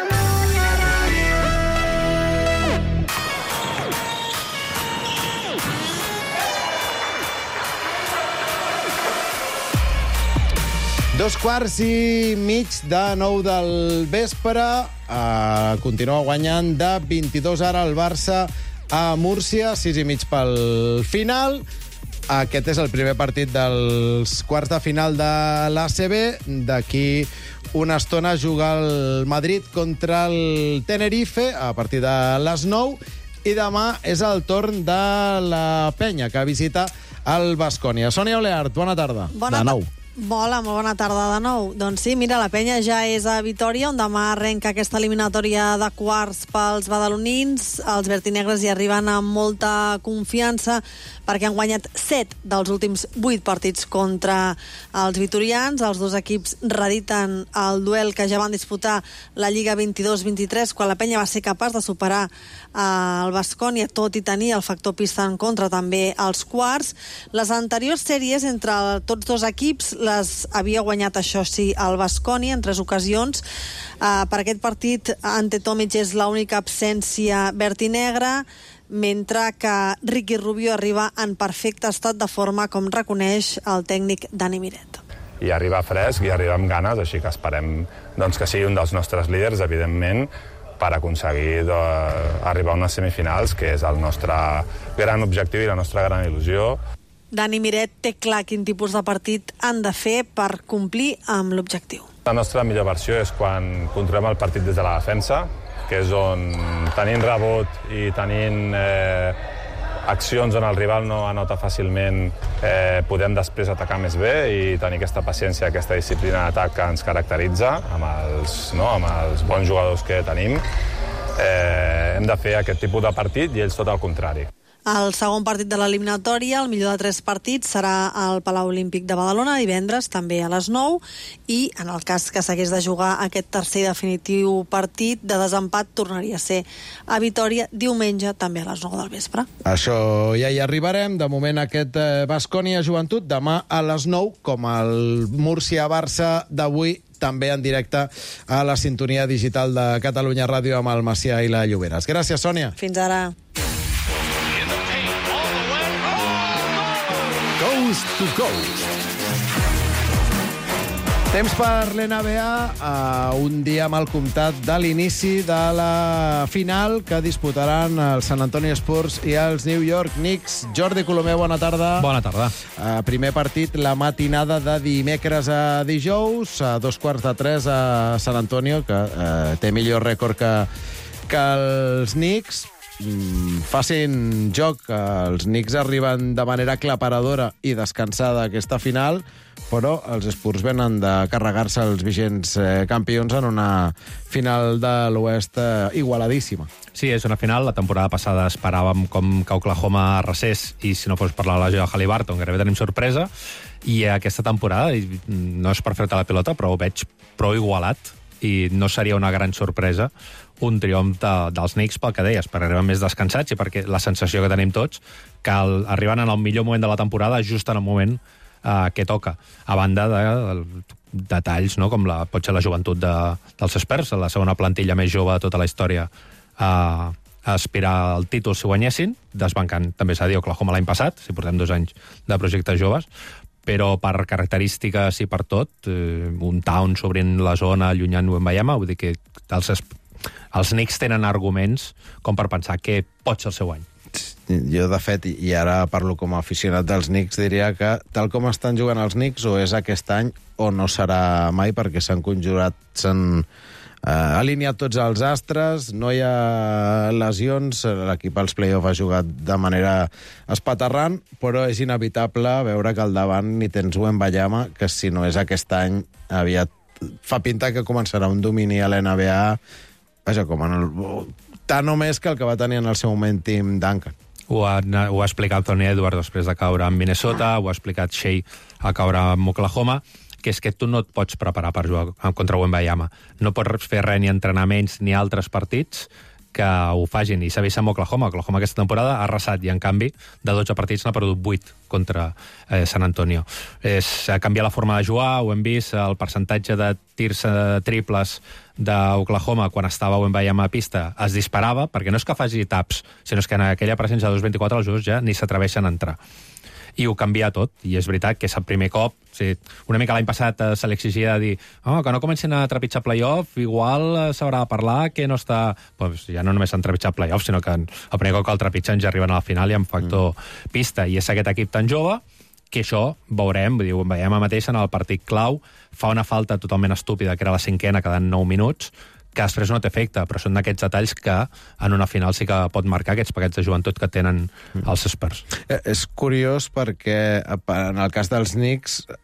Dos quarts i mig de 9 del vespre. Continua guanyant de 22 ara el Barça a Múrcia, 6 i mig pel final. Aquest és el primer partit dels quarts de final de l'ACB. D'aquí una estona juga el Madrid contra el Tenerife a partir de les 9. I demà és el torn de la Penya, que visita el Baskonia. Sònia Oleart, bona tarda. Bona Hola, molt bona tarda de nou. Doncs sí, mira, la penya ja és a Vitòria, on demà arrenca aquesta eliminatòria de quarts pels badalonins. Els vertinegres hi arriben amb molta confiança perquè han guanyat 7 dels últims 8 partits contra els vitorians. Els dos equips rediten el duel que ja van disputar la Lliga 22-23, quan la penya va ser capaç de superar el Baskonia, tot i tenir el factor pista en contra també als quarts. Les anteriors sèries entre tots dos equips les havia guanyat, això sí, el Baskonia en 3 ocasions. Per aquest partit, Ante Tomic és l'única absència vertinegra, mentre que Ricky Rubio arriba en perfecte estat de forma, com reconeix el tècnic Dani Miret. I arriba fresc i arriba amb ganes, així que esperem que sigui un dels nostres líders, evidentment, per aconseguir arribar a unes semifinals, que és el nostre gran objectiu i la nostra gran il·lusió. Dani Miret té clar quin tipus de partit han de fer per complir amb l'objectiu. La nostra millor versió és quan controlem el partit des de la defensa, que és on tenint rebot i tenint accions on el rival no anota fàcilment, podem després atacar més bé i tenir aquesta paciència, aquesta disciplina d'atac que ens caracteritza amb els bons jugadors que tenim. Hem de fer aquest tipus de partit i ells tot el contrari. El segon partit de l'eliminatòria, el millor de 3 partits, serà al Palau Olímpic de Badalona, divendres, també a les 9, i en el cas que s'hagués de jugar aquest tercer definitiu partit de desempat, tornaria a ser a Vitòria diumenge, també a les 9 del vespre. Això ja hi arribarem. De moment aquest Baskonia Joventut, demà a les 9, com el Múrcia-Barça d'avui, també en directe a la sintonia digital de Catalunya Ràdio amb el Macià i la Lloberes. Gràcies, Sònia. Fins ara. Coast to Coast. Temps per l'NBA, un dia mal comptat de l'inici de la final que disputaran el San Antonio Spurs i els New York Knicks. Jordi Colomer, bona tarda. Bona tarda. Primer partit la matinada de dimecres a dijous, a 2:45 a San Antonio, que té millor rècord que els Knicks. Facin joc, els Knicks arriben de manera aclaparadora i descansada a aquesta final, però els Spurs venen de carregar-se els vigents campions en una final de l'Oest igualadíssima. Sí, és una final. La temporada passada esperàvem com que Oklahoma arrasés, i si no fos per la lesió de Haliburton, gairebé tenim sorpresa, i aquesta temporada, no és per fer-te la pilota, però ho veig prou igualat, i no seria una gran sorpresa un triomf dels Knicks pel que deies, perquè arriben més descansats i perquè la sensació que tenim tots que arriben en el millor moment de la temporada just en el moment que toca, a banda de detalls, no? Com pot ser la joventut dels Spurs, la segona plantilla més jove de tota la història a aspirar al títol si guanyessin, desbancant, també s'ha dit, Oklahoma l'any passat, si portem 2 anys de projectes joves, però per característiques i per tot, un Towns obrint la zona, allunyant Wembanyama, vull dir que els Knicks tenen arguments com per pensar que pot ser el seu any. Jo, de fet, i ara parlo com a aficionat dels Knicks, diria que tal com estan jugant els Knicks, o és aquest any o no serà mai, perquè s'han conjurat, s'han alineat tots els astres, no hi ha lesions, l'equip als play-off ha jugat de manera espaterrant, però és inevitable veure que al davant ni tens Wembanyama, que si no és aquest any, aviat fa pinta que començarà un domini a l'NBA, vaja, com tant o més que el que va tenir en el seu moment Tim Duncan. Ho ha explicat Tony Edwards després de caure en Minnesota, ho ha explicat Shea a caure en Oklahoma, que és que tu no et pots preparar per jugar contra Wembanyama. No pots fer res, ni entrenaments ni altres partits que ho fagin. I s'ha vist amb Oklahoma. Oklahoma aquesta temporada ha arrasat i, en canvi, de 12 partits n'ha perdut 8 contra San Antonio. Ha canviat la forma de jugar, ho hem vist, el percentatge de tirs triples d'Oklahoma quan estava Wembanyama a pista es disparava, perquè no és que faci taps, sinó que en aquella presència de 2-24 els jugadors ja ni s'atreveixen a entrar. I ho canvia tot, i és veritat que és el primer cop. Una mica l'any passat se li exigia de dir que no comencin a trepitjar play-off, igual s'haurà de parlar que no està... Ja no només han trepitjat play-off, sinó que el primer cop que el trepitgen ja arriben a la final i amb factor pista, i és aquest equip tan jove que això veurem, veiem mateix en el partit clau, fa una falta totalment estúpida, que era la 5ª, quedant 9 minuts, que després no té efecte, però són d'aquests detalls que en una final sí que pot marcar aquests paquets de joventut que tenen els Spurs. És curiós perquè en el cas dels Knicks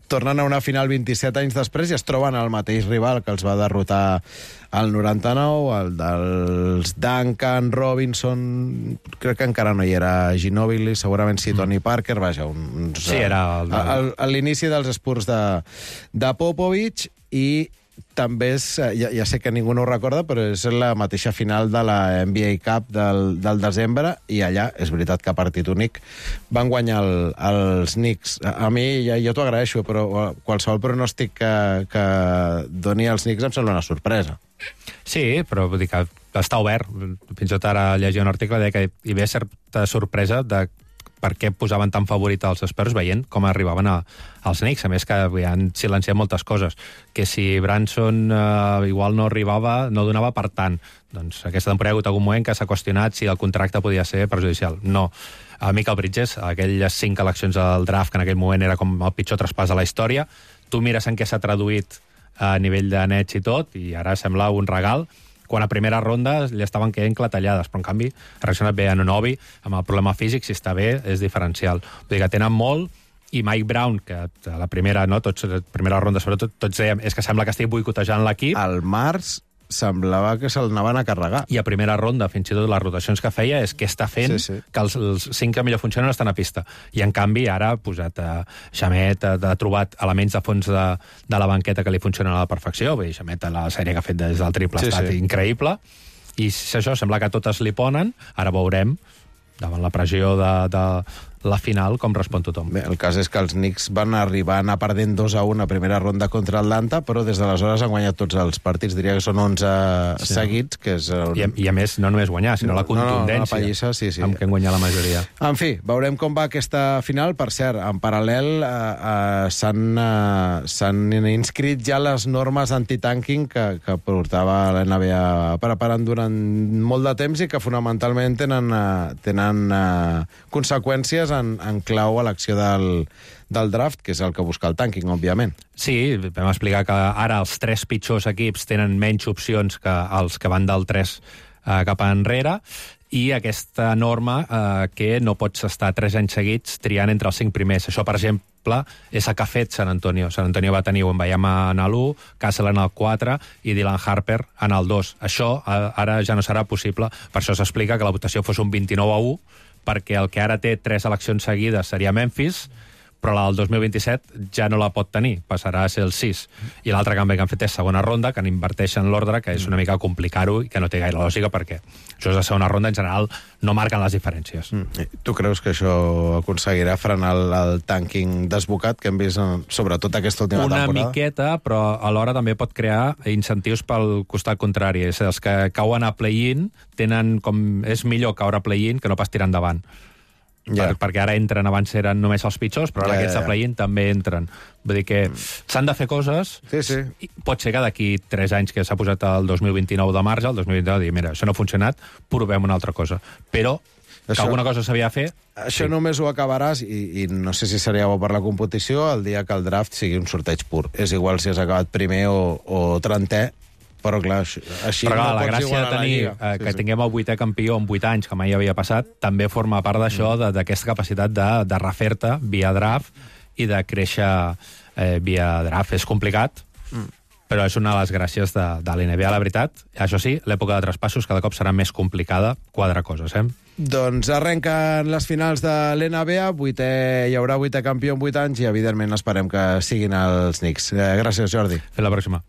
tornen a una final 27 anys després i es troben al mateix rival que els va derrotar al 99, el dels Duncan, Robinson, crec que encara no hi era Ginobili, segurament sí, Tony Parker, vaja, sí, era a l'inici dels Spurs de Popovich, i també és, ja sé que ningú no ho recorda, però és la mateixa final de la NBA Cup del desembre, i allà, és veritat que a partit únic, van guanyar els Knicks. A mi, jo t'ho agraeixo, però qualsevol pronòstic que doni els Knicks em sembla una sorpresa. Sí, però vull dir que està obert. Fins i tot ara llegia un article que hi havia certa sorpresa de per què posaven tan favorit als Spurs veient com arribaven als Knicks. A més que han silenciat moltes coses. Que si Branson igual no arribava, no donava per tant. Doncs aquesta temporada hi ha hagut algun moment que s'ha qüestionat si el contracte podia ser perjudicial. No. Michael Bridges, aquelles 5 eleccions al draft, que en aquell moment era com el pitjor traspàs de la història, tu mires en què s'ha traduït a nivell de nets i tot, i ara sembla un regal, quan a primera ronda li estaven quedant clatellades, però en canvi ha reaccionat bé a Anunoby, amb el problema físic, si està bé, és diferencial. Vull dir que tenen molt, i Mike Brown, que a la primera, no, primera ronda sobretot, tots dèiem, és que sembla que estigui boicotejant l'equip. Al març semblava que se'l anaven a carregar. I a primera ronda, fins i tot les rotacions que feia, és que està fent que els 5 que millor funcionen estan a pista. I en canvi ara ha posat Shamet, ha trobat elements de fons de la banqueta que li funcionen a la perfecció. Vull dir, Shamet, la sèrie que ha fet des del triple ha estat increïble. I si això sembla que totes li ponen, ara veurem, davant la pressió de la final, com respon tothom. Bé, el cas és que els Knicks van arribar a anar perdent 2-1 a primera ronda contra Atlanta, però des d'aleshores han guanyat tots els partits. Diria que són 11 seguits, que és... I a més, no només guanyar, sinó la contundència. La pallissa, sí. Amb què han guanyat la majoria. En fi, veurem com va aquesta final. Per cert, en paral·lel s'han inscrit ja les normes anti-tanking que portava la NBA preparant durant molt de temps i que fonamentalment tenen conseqüències en clau a l'acció del draft, que és el que busca el tanking, òbviament. Sí, vam explicar que ara els 3 pitjors equips tenen menys opcions que els que van del 3 cap enrere, i aquesta norma que no pots estar 3 anys seguits triant entre els 5 primers. Això, per exemple, és el que ha fet San Antonio. San Antonio va tenir Wembanyama en l'1, Castle en el 4 i Dylan Harper en el 2. Això ara ja no serà possible. Per això s'explica que la votació fos un 29-1, perquè el que ara té 3 eleccions seguides seria Memphis, però la del 2027 ja no la pot tenir, passarà a ser el 6. I l'altre canvi que han fet és segona ronda, que n'inverteixen l'ordre, que és una mica complicar-ho i que no té gaire lògica, perquè això és de segona ronda, en general no marquen les diferències. Tu creus que això aconseguirà frenar el tanking desbocat que hem vist sobretot aquesta última temporada? Una miqueta, però alhora també pot crear incentius pel costat contrari. És els que cauen a play-in tenen com... És millor caure a play-in que no pas tirar endavant. Perquè ara entren, abans eren només els pitjors, però ara aquests a play-in també entren. Vull dir que s'han de fer coses. I pot ser que d'aquí 3 anys, que s'ha posat el 2029 de marge, el 2029 dir, mira, això no ha funcionat, provem una altra cosa. Però que alguna cosa s'havia de fer... Això només ho acabaràs, i no sé si seria bo per la competició, el dia que el draft sigui un sorteig pur. És igual si has acabat primer o 30è, però clar, així però clar, no la pots gràcia igualar de tenir que tinguem el 8è campió en 8 anys, que mai havia passat, també forma part d'això, d'aquesta capacitat de refer-te via draft i de créixer via draft. És complicat, però és una de les gràcies de l'NBA, la veritat. Això sí, l'època de traspassos cada cop serà més complicada, quadrar coses, Doncs arrenquen les finals de l'NBA, hi haurà 8è campió en 8 anys i evidentment esperem que siguin els Knicks. Gràcies, Jordi. Fins la pròxima.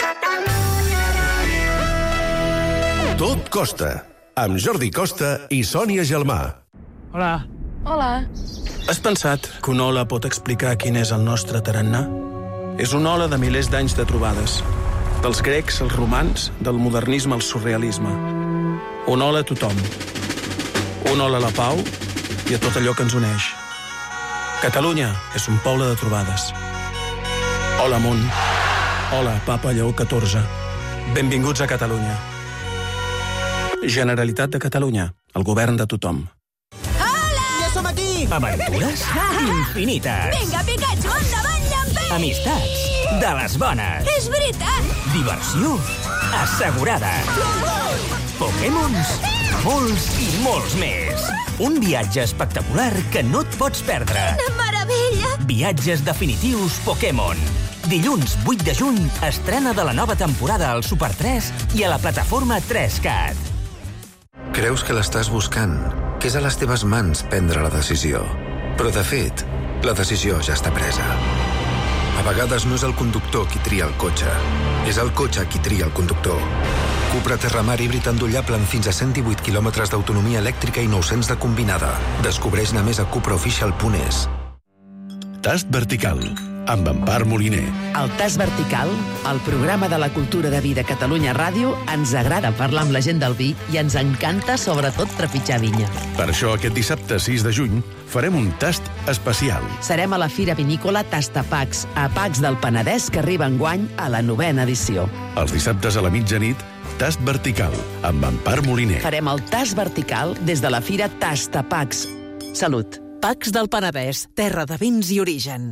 Tot costa, amb Jordi Costa i Sònia Gelmà. Hola. Hola. Has pensat que una ola pot explicar quin és el nostre tarannà? És una ola de milers d'anys de trobades. Dels grecs als romans, del modernisme al surrealisme. Una ola a tothom. Una ola a la pau i a tot allò que ens uneix. Catalunya és un poble de trobades. Hola, món. Hola, Papa Lleó XIV. Benvinguts a Catalunya. Generalitat de Catalunya, el govern de tothom. Hola! Ja som aquí! Aventures infinites. Vinga, Pikachu, endavant, llampei! Amistats de les bones. És veritat! Diversió assegurada. Pokémons, molts i molts més. Un viatge espectacular que no et pots perdre. Quina meravella! Viatges definitius Pokémon. Dilluns 8 de juny, estrena de la nova temporada al Super 3 i a la plataforma 3CAT. Creus que l'estàs buscant, que és a les teves mans prendre la decisió. Però, de fet, la decisió ja està presa. A vegades no és el conductor qui tria el cotxe, és el cotxe qui tria el conductor. Cupra Terramar híbrid endollable amb fins a 118 km d'autonomia elèctrica i 900 de combinada. Descobreix-ne més a cupraofficial.es. Tast vertical, amb Empar Moliner. El Tast Vertical, el programa de la cultura de vi de Catalunya Ràdio, ens agrada parlar amb la gent del vi i ens encanta, sobretot, trepitjar vinya. Per això, aquest dissabte 6 de juny, farem un tast especial. Serem a la Fira Vinícola Tastapacs, a Pacs del Penedès, que arriba enguany a la 9ª edició. Els dissabtes a la mitjanit, Tast vertical, amb Empar Moliner. Farem el Tast Vertical des de la Fira Tastapacs. Salut. Pacs del Penedès, terra de vins i origen.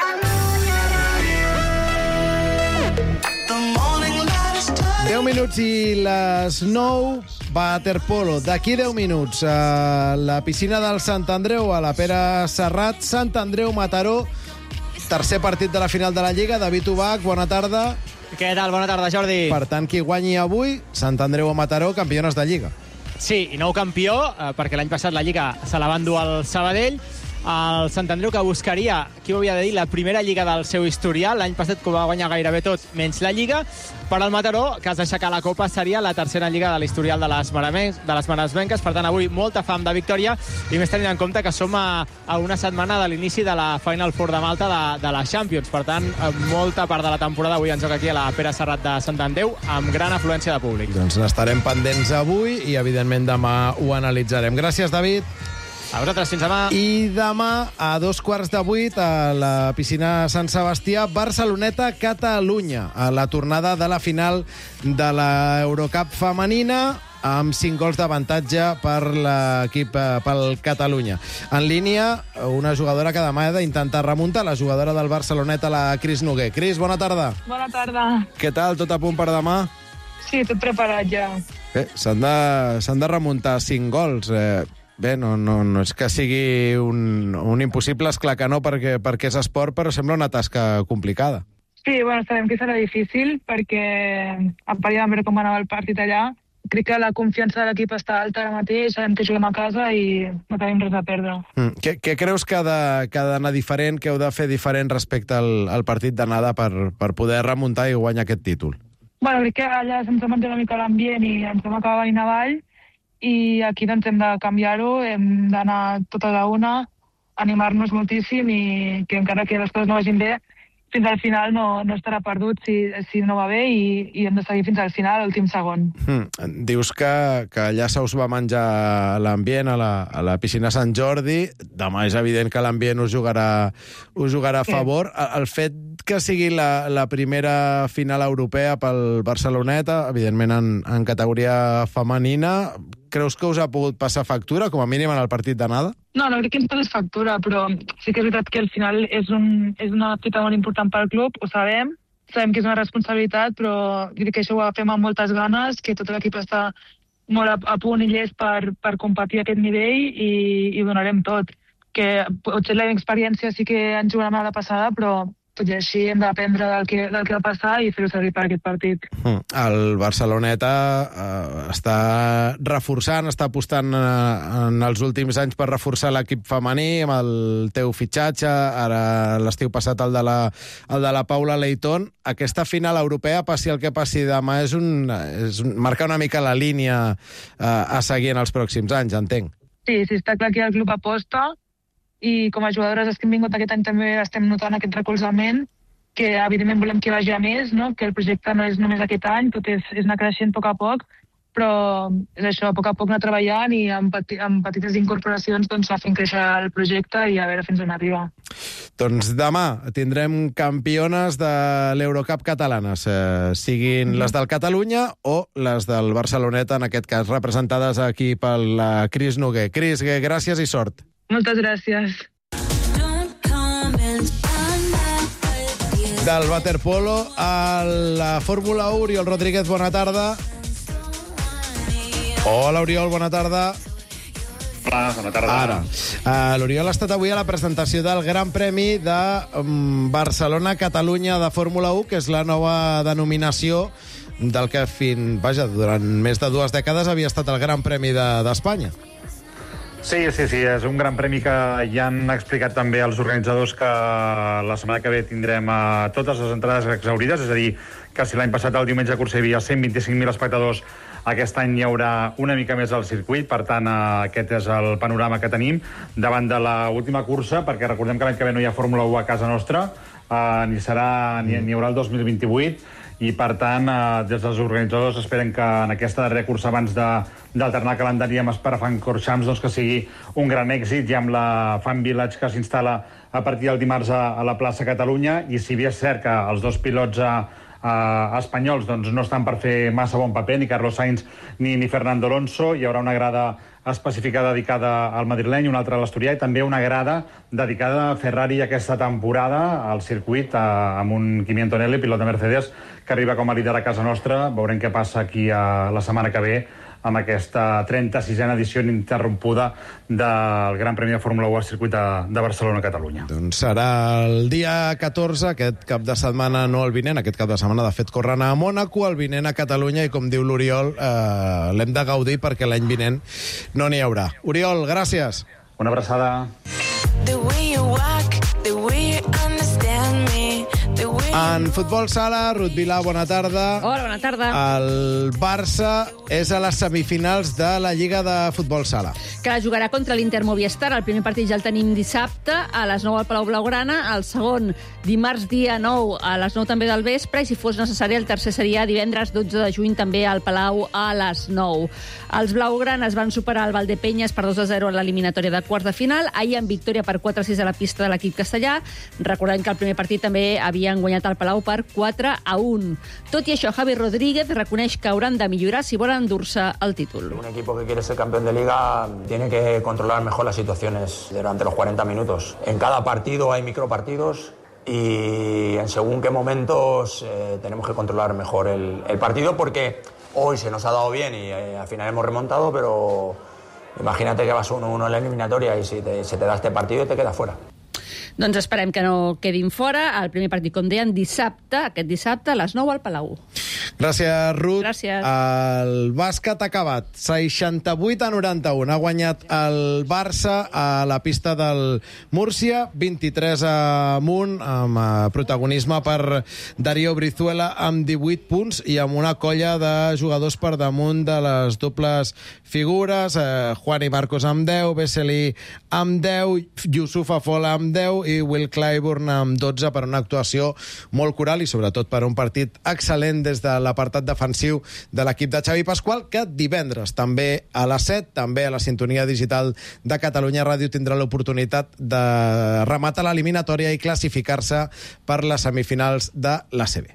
Deu minuts i les 9, waterpolo. D'aquí 10 minuts, a la piscina del Sant Andreu, a la Pere Serrat, Sant Andreu, Mataró, tercer partit de la final de la Lliga. David Ubach, bona tarda. Què tal? Bona tarda, Jordi. Per tant, qui guanyi avui, Sant Andreu o Mataró, campiones de Lliga. Sí, i nou campió, perquè l'any passat la Lliga se la van dur al Sabadell. El Sant Andreu, que buscaria, qui ho havia de dir, la primera Lliga del seu historial. L'any passat que ho va guanyar gairebé tot, menys la Lliga. Per al Mataró, que has d'aixecar la Copa, seria la tercera Lliga de l'historial de les maresmenques. Per tant, avui molta fam de victòria, i més tenint en compte que som a una setmana de l'inici de la Final Four de Malta de la Champions. Per tant, molta part de la temporada avui ens joca aquí a la Pere Serrat de Sant Andreu, amb gran afluència de públic. Doncs n'estarem pendents avui i, evidentment, demà ho analitzarem. Gràcies, David. A vosaltres, fins demà. I demà, a 7:15, a la piscina Sant Sebastià, Barceloneta-Catalunya, a la tornada de la final de l'Eurocup femenina, amb 5 gols d'avantatge per l'equip, pel Catalunya. En línia, una jugadora que demà ha d'intentar remuntar, la jugadora del Barceloneta, la Cris Noguer. Cris, bona tarda. Bona tarda. Què tal? Tot a punt per demà? Sí, tot preparat ja. Bé, s'han de remuntar 5 gols. Bé, no és que sigui un impossible, esclar que no, perquè és esport, però sembla una tasca complicada. Sí, bueno, sabem que serà difícil, perquè a part ja vam veure com anava el partit allà. Crec que la confiança de l'equip està alta ara mateix, sabem que juguem a casa i no tenim res a perdre. Què creus que ha d'anar diferent, que heu de fer diferent respecte al partit d'anada per poder remuntar i guanyar aquest títol? Bueno, crec que allà se'ns ha manté una mica l'ambient i ens vam acabar venint avall, i aquí doncs hem de canviar-ho, hem d'anar totes a una, animar-nos moltíssim i que encara que les coses no vagin bé, fins al final no estarà perdut si no va bé i hem de seguir fins al final, l'últim segon. Dius que allà se us va menjar l'ambient a la piscina Sant Jordi. Demà és evident que l'ambient us jugarà a favor. El fet que sigui la primera final europea pel Barceloneta, evidentment en categoria femenina, creus que us ha pogut passar factura, com a mínim en el partit d'anada? No crec que ens passés factura, però sí que és veritat que al final és una fita molt important pel club, ho sabem que és una responsabilitat, però crec que això ho fem amb moltes ganes, que tot l'equip està molt a punt i llest per competir a aquest nivell i donarem tot. Que potser la experiència sí que ens jugarà la passada, però tot i així hem d'aprendre del que va passar i fer-ho servir per aquest partit. El Barceloneta està reforçant, està apostant en els últims anys per reforçar l'equip femení amb el teu fitxatge, ara l'estiu passat el de la Paula Leighton. Aquesta final europea, passi el que passi demà, és marcar una mica la línia a seguir en els pròxims anys, entenc. Sí, està clar que el club aposta, i com a jugadores que hem vingut aquest any també estem notant aquest recolzament, que evidentment volem que vagi a més, no? Que el projecte no és només aquest any, tot és anar creixent a poc a poc, però és això, a poc anar treballant i amb petites incorporacions anar fent créixer el projecte i a veure fins on arriba. Doncs demà tindrem campiones de l'Eurocup catalanes, siguin les del Catalunya o les del Barceloneta, en aquest cas representades aquí per la Cris Noguer. Cris, gràcies i sort. Moltes gràcies. Del waterpolo a la Fórmula 1, Oriol Rodríguez, bona tarda. Hola, Oriol, bona tarda. Bona tarda. Ara. L'Oriol ha estat avui a la presentació del Gran Premi de Barcelona-Catalunya de Fórmula 1, que és la nova denominació del que durant més de 2 dècades havia estat el Gran Premi d'Espanya. Sí, és un gran premi que ja han explicat també els organitzadors que la setmana que ve tindrem totes les entrades exaurides, és a dir, que si l'any passat el diumenge a cursa hi havia 125.000 espectadors, aquest any hi haurà una mica més al circuit, per tant aquest és el panorama que tenim davant de l'última cursa, perquè recordem que l'any que ve no hi ha Fórmula 1 a casa nostra, n'hi haurà el 2028, i per tant des dels organitzadors esperen que en aquesta darrera cursa abans d'alternar calendari amb Spa-Francorchamps doncs que sigui un gran èxit, ja amb la Fan Village que s'instal·la a partir del dimarts a la plaça Catalunya, i si bé és cert que els dos pilots espanyols doncs no estan per fer massa bon paper, ni Carlos Sainz ni Fernando Alonso, hi haurà una grada específica dedicada al madrileny, una altra a l'asturià, i també una grada dedicada a Ferrari aquesta temporada al circuit, amb un Kimi Antonelli, pilot de Mercedes, que arriba com a líder a casa nostra. Veurem què passa aquí la setmana que ve amb aquesta 36a edició ininterrompuda del Gran Premi de Fórmula 1 al circuit de Barcelona-Catalunya. Doncs serà el dia 14, aquest cap de setmana, no el vinent, aquest cap de setmana de fet corren a Mònaco, el vinent a Catalunya, i com diu l'Oriol, l'hem de gaudir perquè l'any vinent no n'hi haurà. Oriol, gràcies. Una abraçada. En futbol sala, Ruth Vilà, bona tarda. Hola, bona tarda. El Barça és a les semifinals de la Lliga de Futbol Sala. Que la jugarà contra l'Inter Movistar. El primer partit ja el tenim dissabte a les 9 al Palau Blaugrana, el segon dimarts dia 9 a les 9 també del vespre, i si fos necessari el tercer seria divendres 12 de juny també al Palau a les 9. Els blaugranes van superar el Valdepeñas per 2-0 a l'eliminatòria de quarts de final, ahir amb victòria per 4-6 a la pista de l'equip castellà. Recordem que el primer partit també havien guanyat al Palau per 4-1. Tot i això, Javi Rodríguez reconeix que hauran de millorar si volen endur-se el títol. Un equipo que quiere ser campeón de Liga tiene que controlar mejor las situaciones durante los 40 minutos. En cada partido hay micropartidos y en según qué momentos tenemos que controlar mejor el partido, porque hoy se nos ha dado bien y al final hemos remontado, pero imagínate que vas 1-1 en la eliminatoria y se te da este partido y te quedas fuera. Doncs esperem que no quedin fora. El primer partit, com deien, aquest dissabte a les 9 al Palau. Gràcies, Ruth. Gràcies. El bàsquet ha acabat 68-91. Ha guanyat el Barça a la pista del Múrcia, 23 amunt, amb protagonisme per Darío Brizuela amb 18 punts i amb una colla de jugadors per damunt de les dobles figures. Juan i Marcos amb 10, Vesely amb 10, Yusuf Afola amb 10 i Will Clyburn amb 12 per una actuació molt coral i sobretot per un partit excel·lent des de l'apartat defensiu de l'equip de Xavi Pasqual, que divendres també a les 7, també a la sintonia digital de Catalunya Ràdio, tindrà l'oportunitat de rematar l'eliminatòria i classificar-se per les semifinals de l'ACB.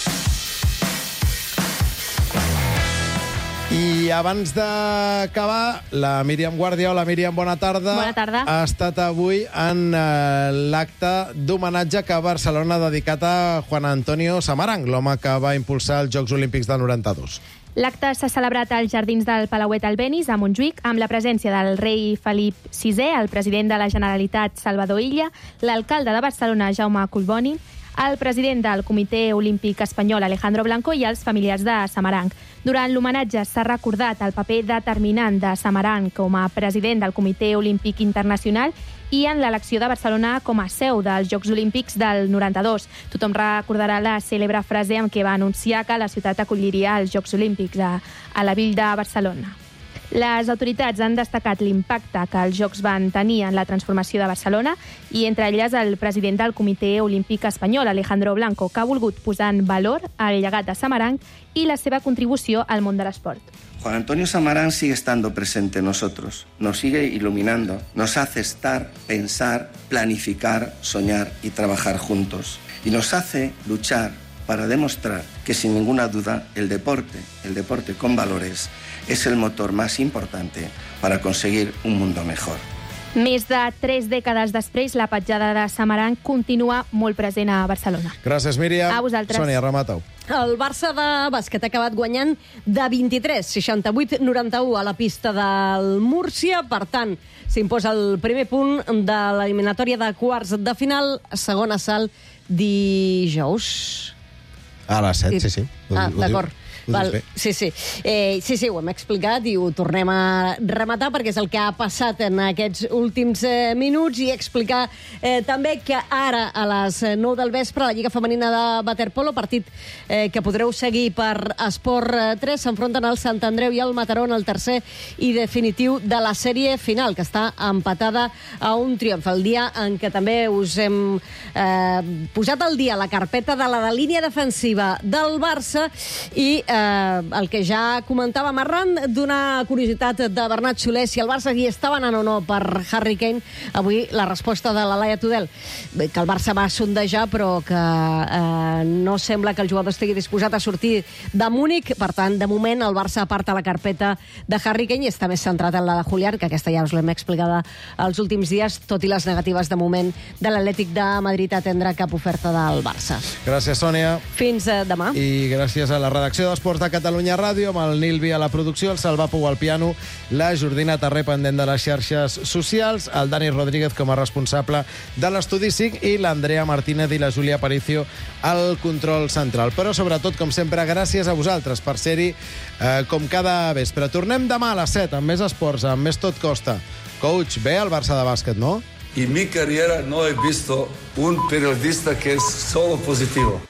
I abans d'acabar, la Míriam Guàrdia. Hola, Míriam, bona tarda. Bona tarda. Ha estat avui en l'acte d'homenatge que Barcelona ha dedicat a Juan Antonio Samaranch, l'home que va impulsar els Jocs Olímpics del 92. L'acte s'ha celebrat als jardins del Palauet Albéniz, a Montjuïc, amb la presència del rei Felip VI, el president de la Generalitat Salvador Illa, l'alcalde de Barcelona Jaume Collboni, el president del Comitè Olímpic Espanyol Alejandro Blanco i els familiars de Samaranch. Durant l'homenatge s'ha recordat el paper determinant de Samaranch com a president del Comitè Olímpic Internacional i en l'elecció de Barcelona com a seu dels Jocs Olímpics del 92. Tothom recordarà la cèlebre frase amb què va anunciar que la ciutat acolliria els Jocs Olímpics a la vila de Barcelona. Les autoritats han destacat l'impacte que els Jocs van tenir en la transformació de Barcelona i entre elles el president del Comitè Olímpic Espanyol, Alejandro Blanco, que ha volgut posar en valor el llegat de Samaranch i la seva contribució al món de l'esport. Juan Antonio Samaranch sigue estando presente en nosotros, nos sigue iluminando, nos hace estar, pensar, planificar, soñar y trabajar juntos. Y nos hace luchar para demostrar que sin ninguna duda el deporte con valores, es el motor más importante para conseguir un mundo mejor. Més de 3 dècades després, la petjada de Samaran continua molt present a Barcelona. Gràcies, Míriam. A vosaltres. Sònia, remata-ho. El Barça de bàsquet ha acabat guanyant de 23, 68-91 a la pista del Múrcia. Per tant, s'imposa el primer punt de l'eliminatòria de quarts de final. Segon assalt dijous. A les 7, sí. D'acord. Sí, ho hem explicat i ho tornem a rematar perquè és el que ha passat en aquests últims minuts i explicar també que ara a les 9 del vespre la Lliga Femenina de Waterpolo, partit que podreu seguir per Esport 3, s'enfronten el Sant Andreu i el Mataró en el tercer i definitiu de la sèrie final, que està empatada a un triomf. El dia en què també us hem posat al dia la carpeta de la línia defensiva del Barça i el que ja comentàvem arran d'una curiositat de Bernat Soler, si el Barça hi estava anant o no per Harry Kane. Avui la resposta de la Laia Tudel, que el Barça va sondejar però que no sembla que el jugador estigui disposat a sortir de Múnich. Per tant, de moment el Barça aparta la carpeta de Harry Kane i està més centrat en la de Julián, que aquesta ja us l'hem explicada els últims dies, tot i les negatives de moment de l'Atlètic de Madrid a atendre cap oferta del Barça. Gràcies, Sònia. Fins demà. I gràcies a la redacció d'Esports de Catalunya Ràdio, amb el Nil Vi a la producció, el Salva Pou al piano, la Jordina Tarré pendent de les xarxes socials, el Dani Rodríguez com a responsable de l'Estudi SIC i l'Andrea Martínez i la Júlia Aparicio al control central. Però sobretot, com sempre, gràcies a vosaltres per ser-hi com cada vespre. Tornem demà a les 7 amb més esports, amb més Tot Costa. Coach, bé el Barça de bàsquet, no? En mi carrera no he visto un periodista que es solo positivo.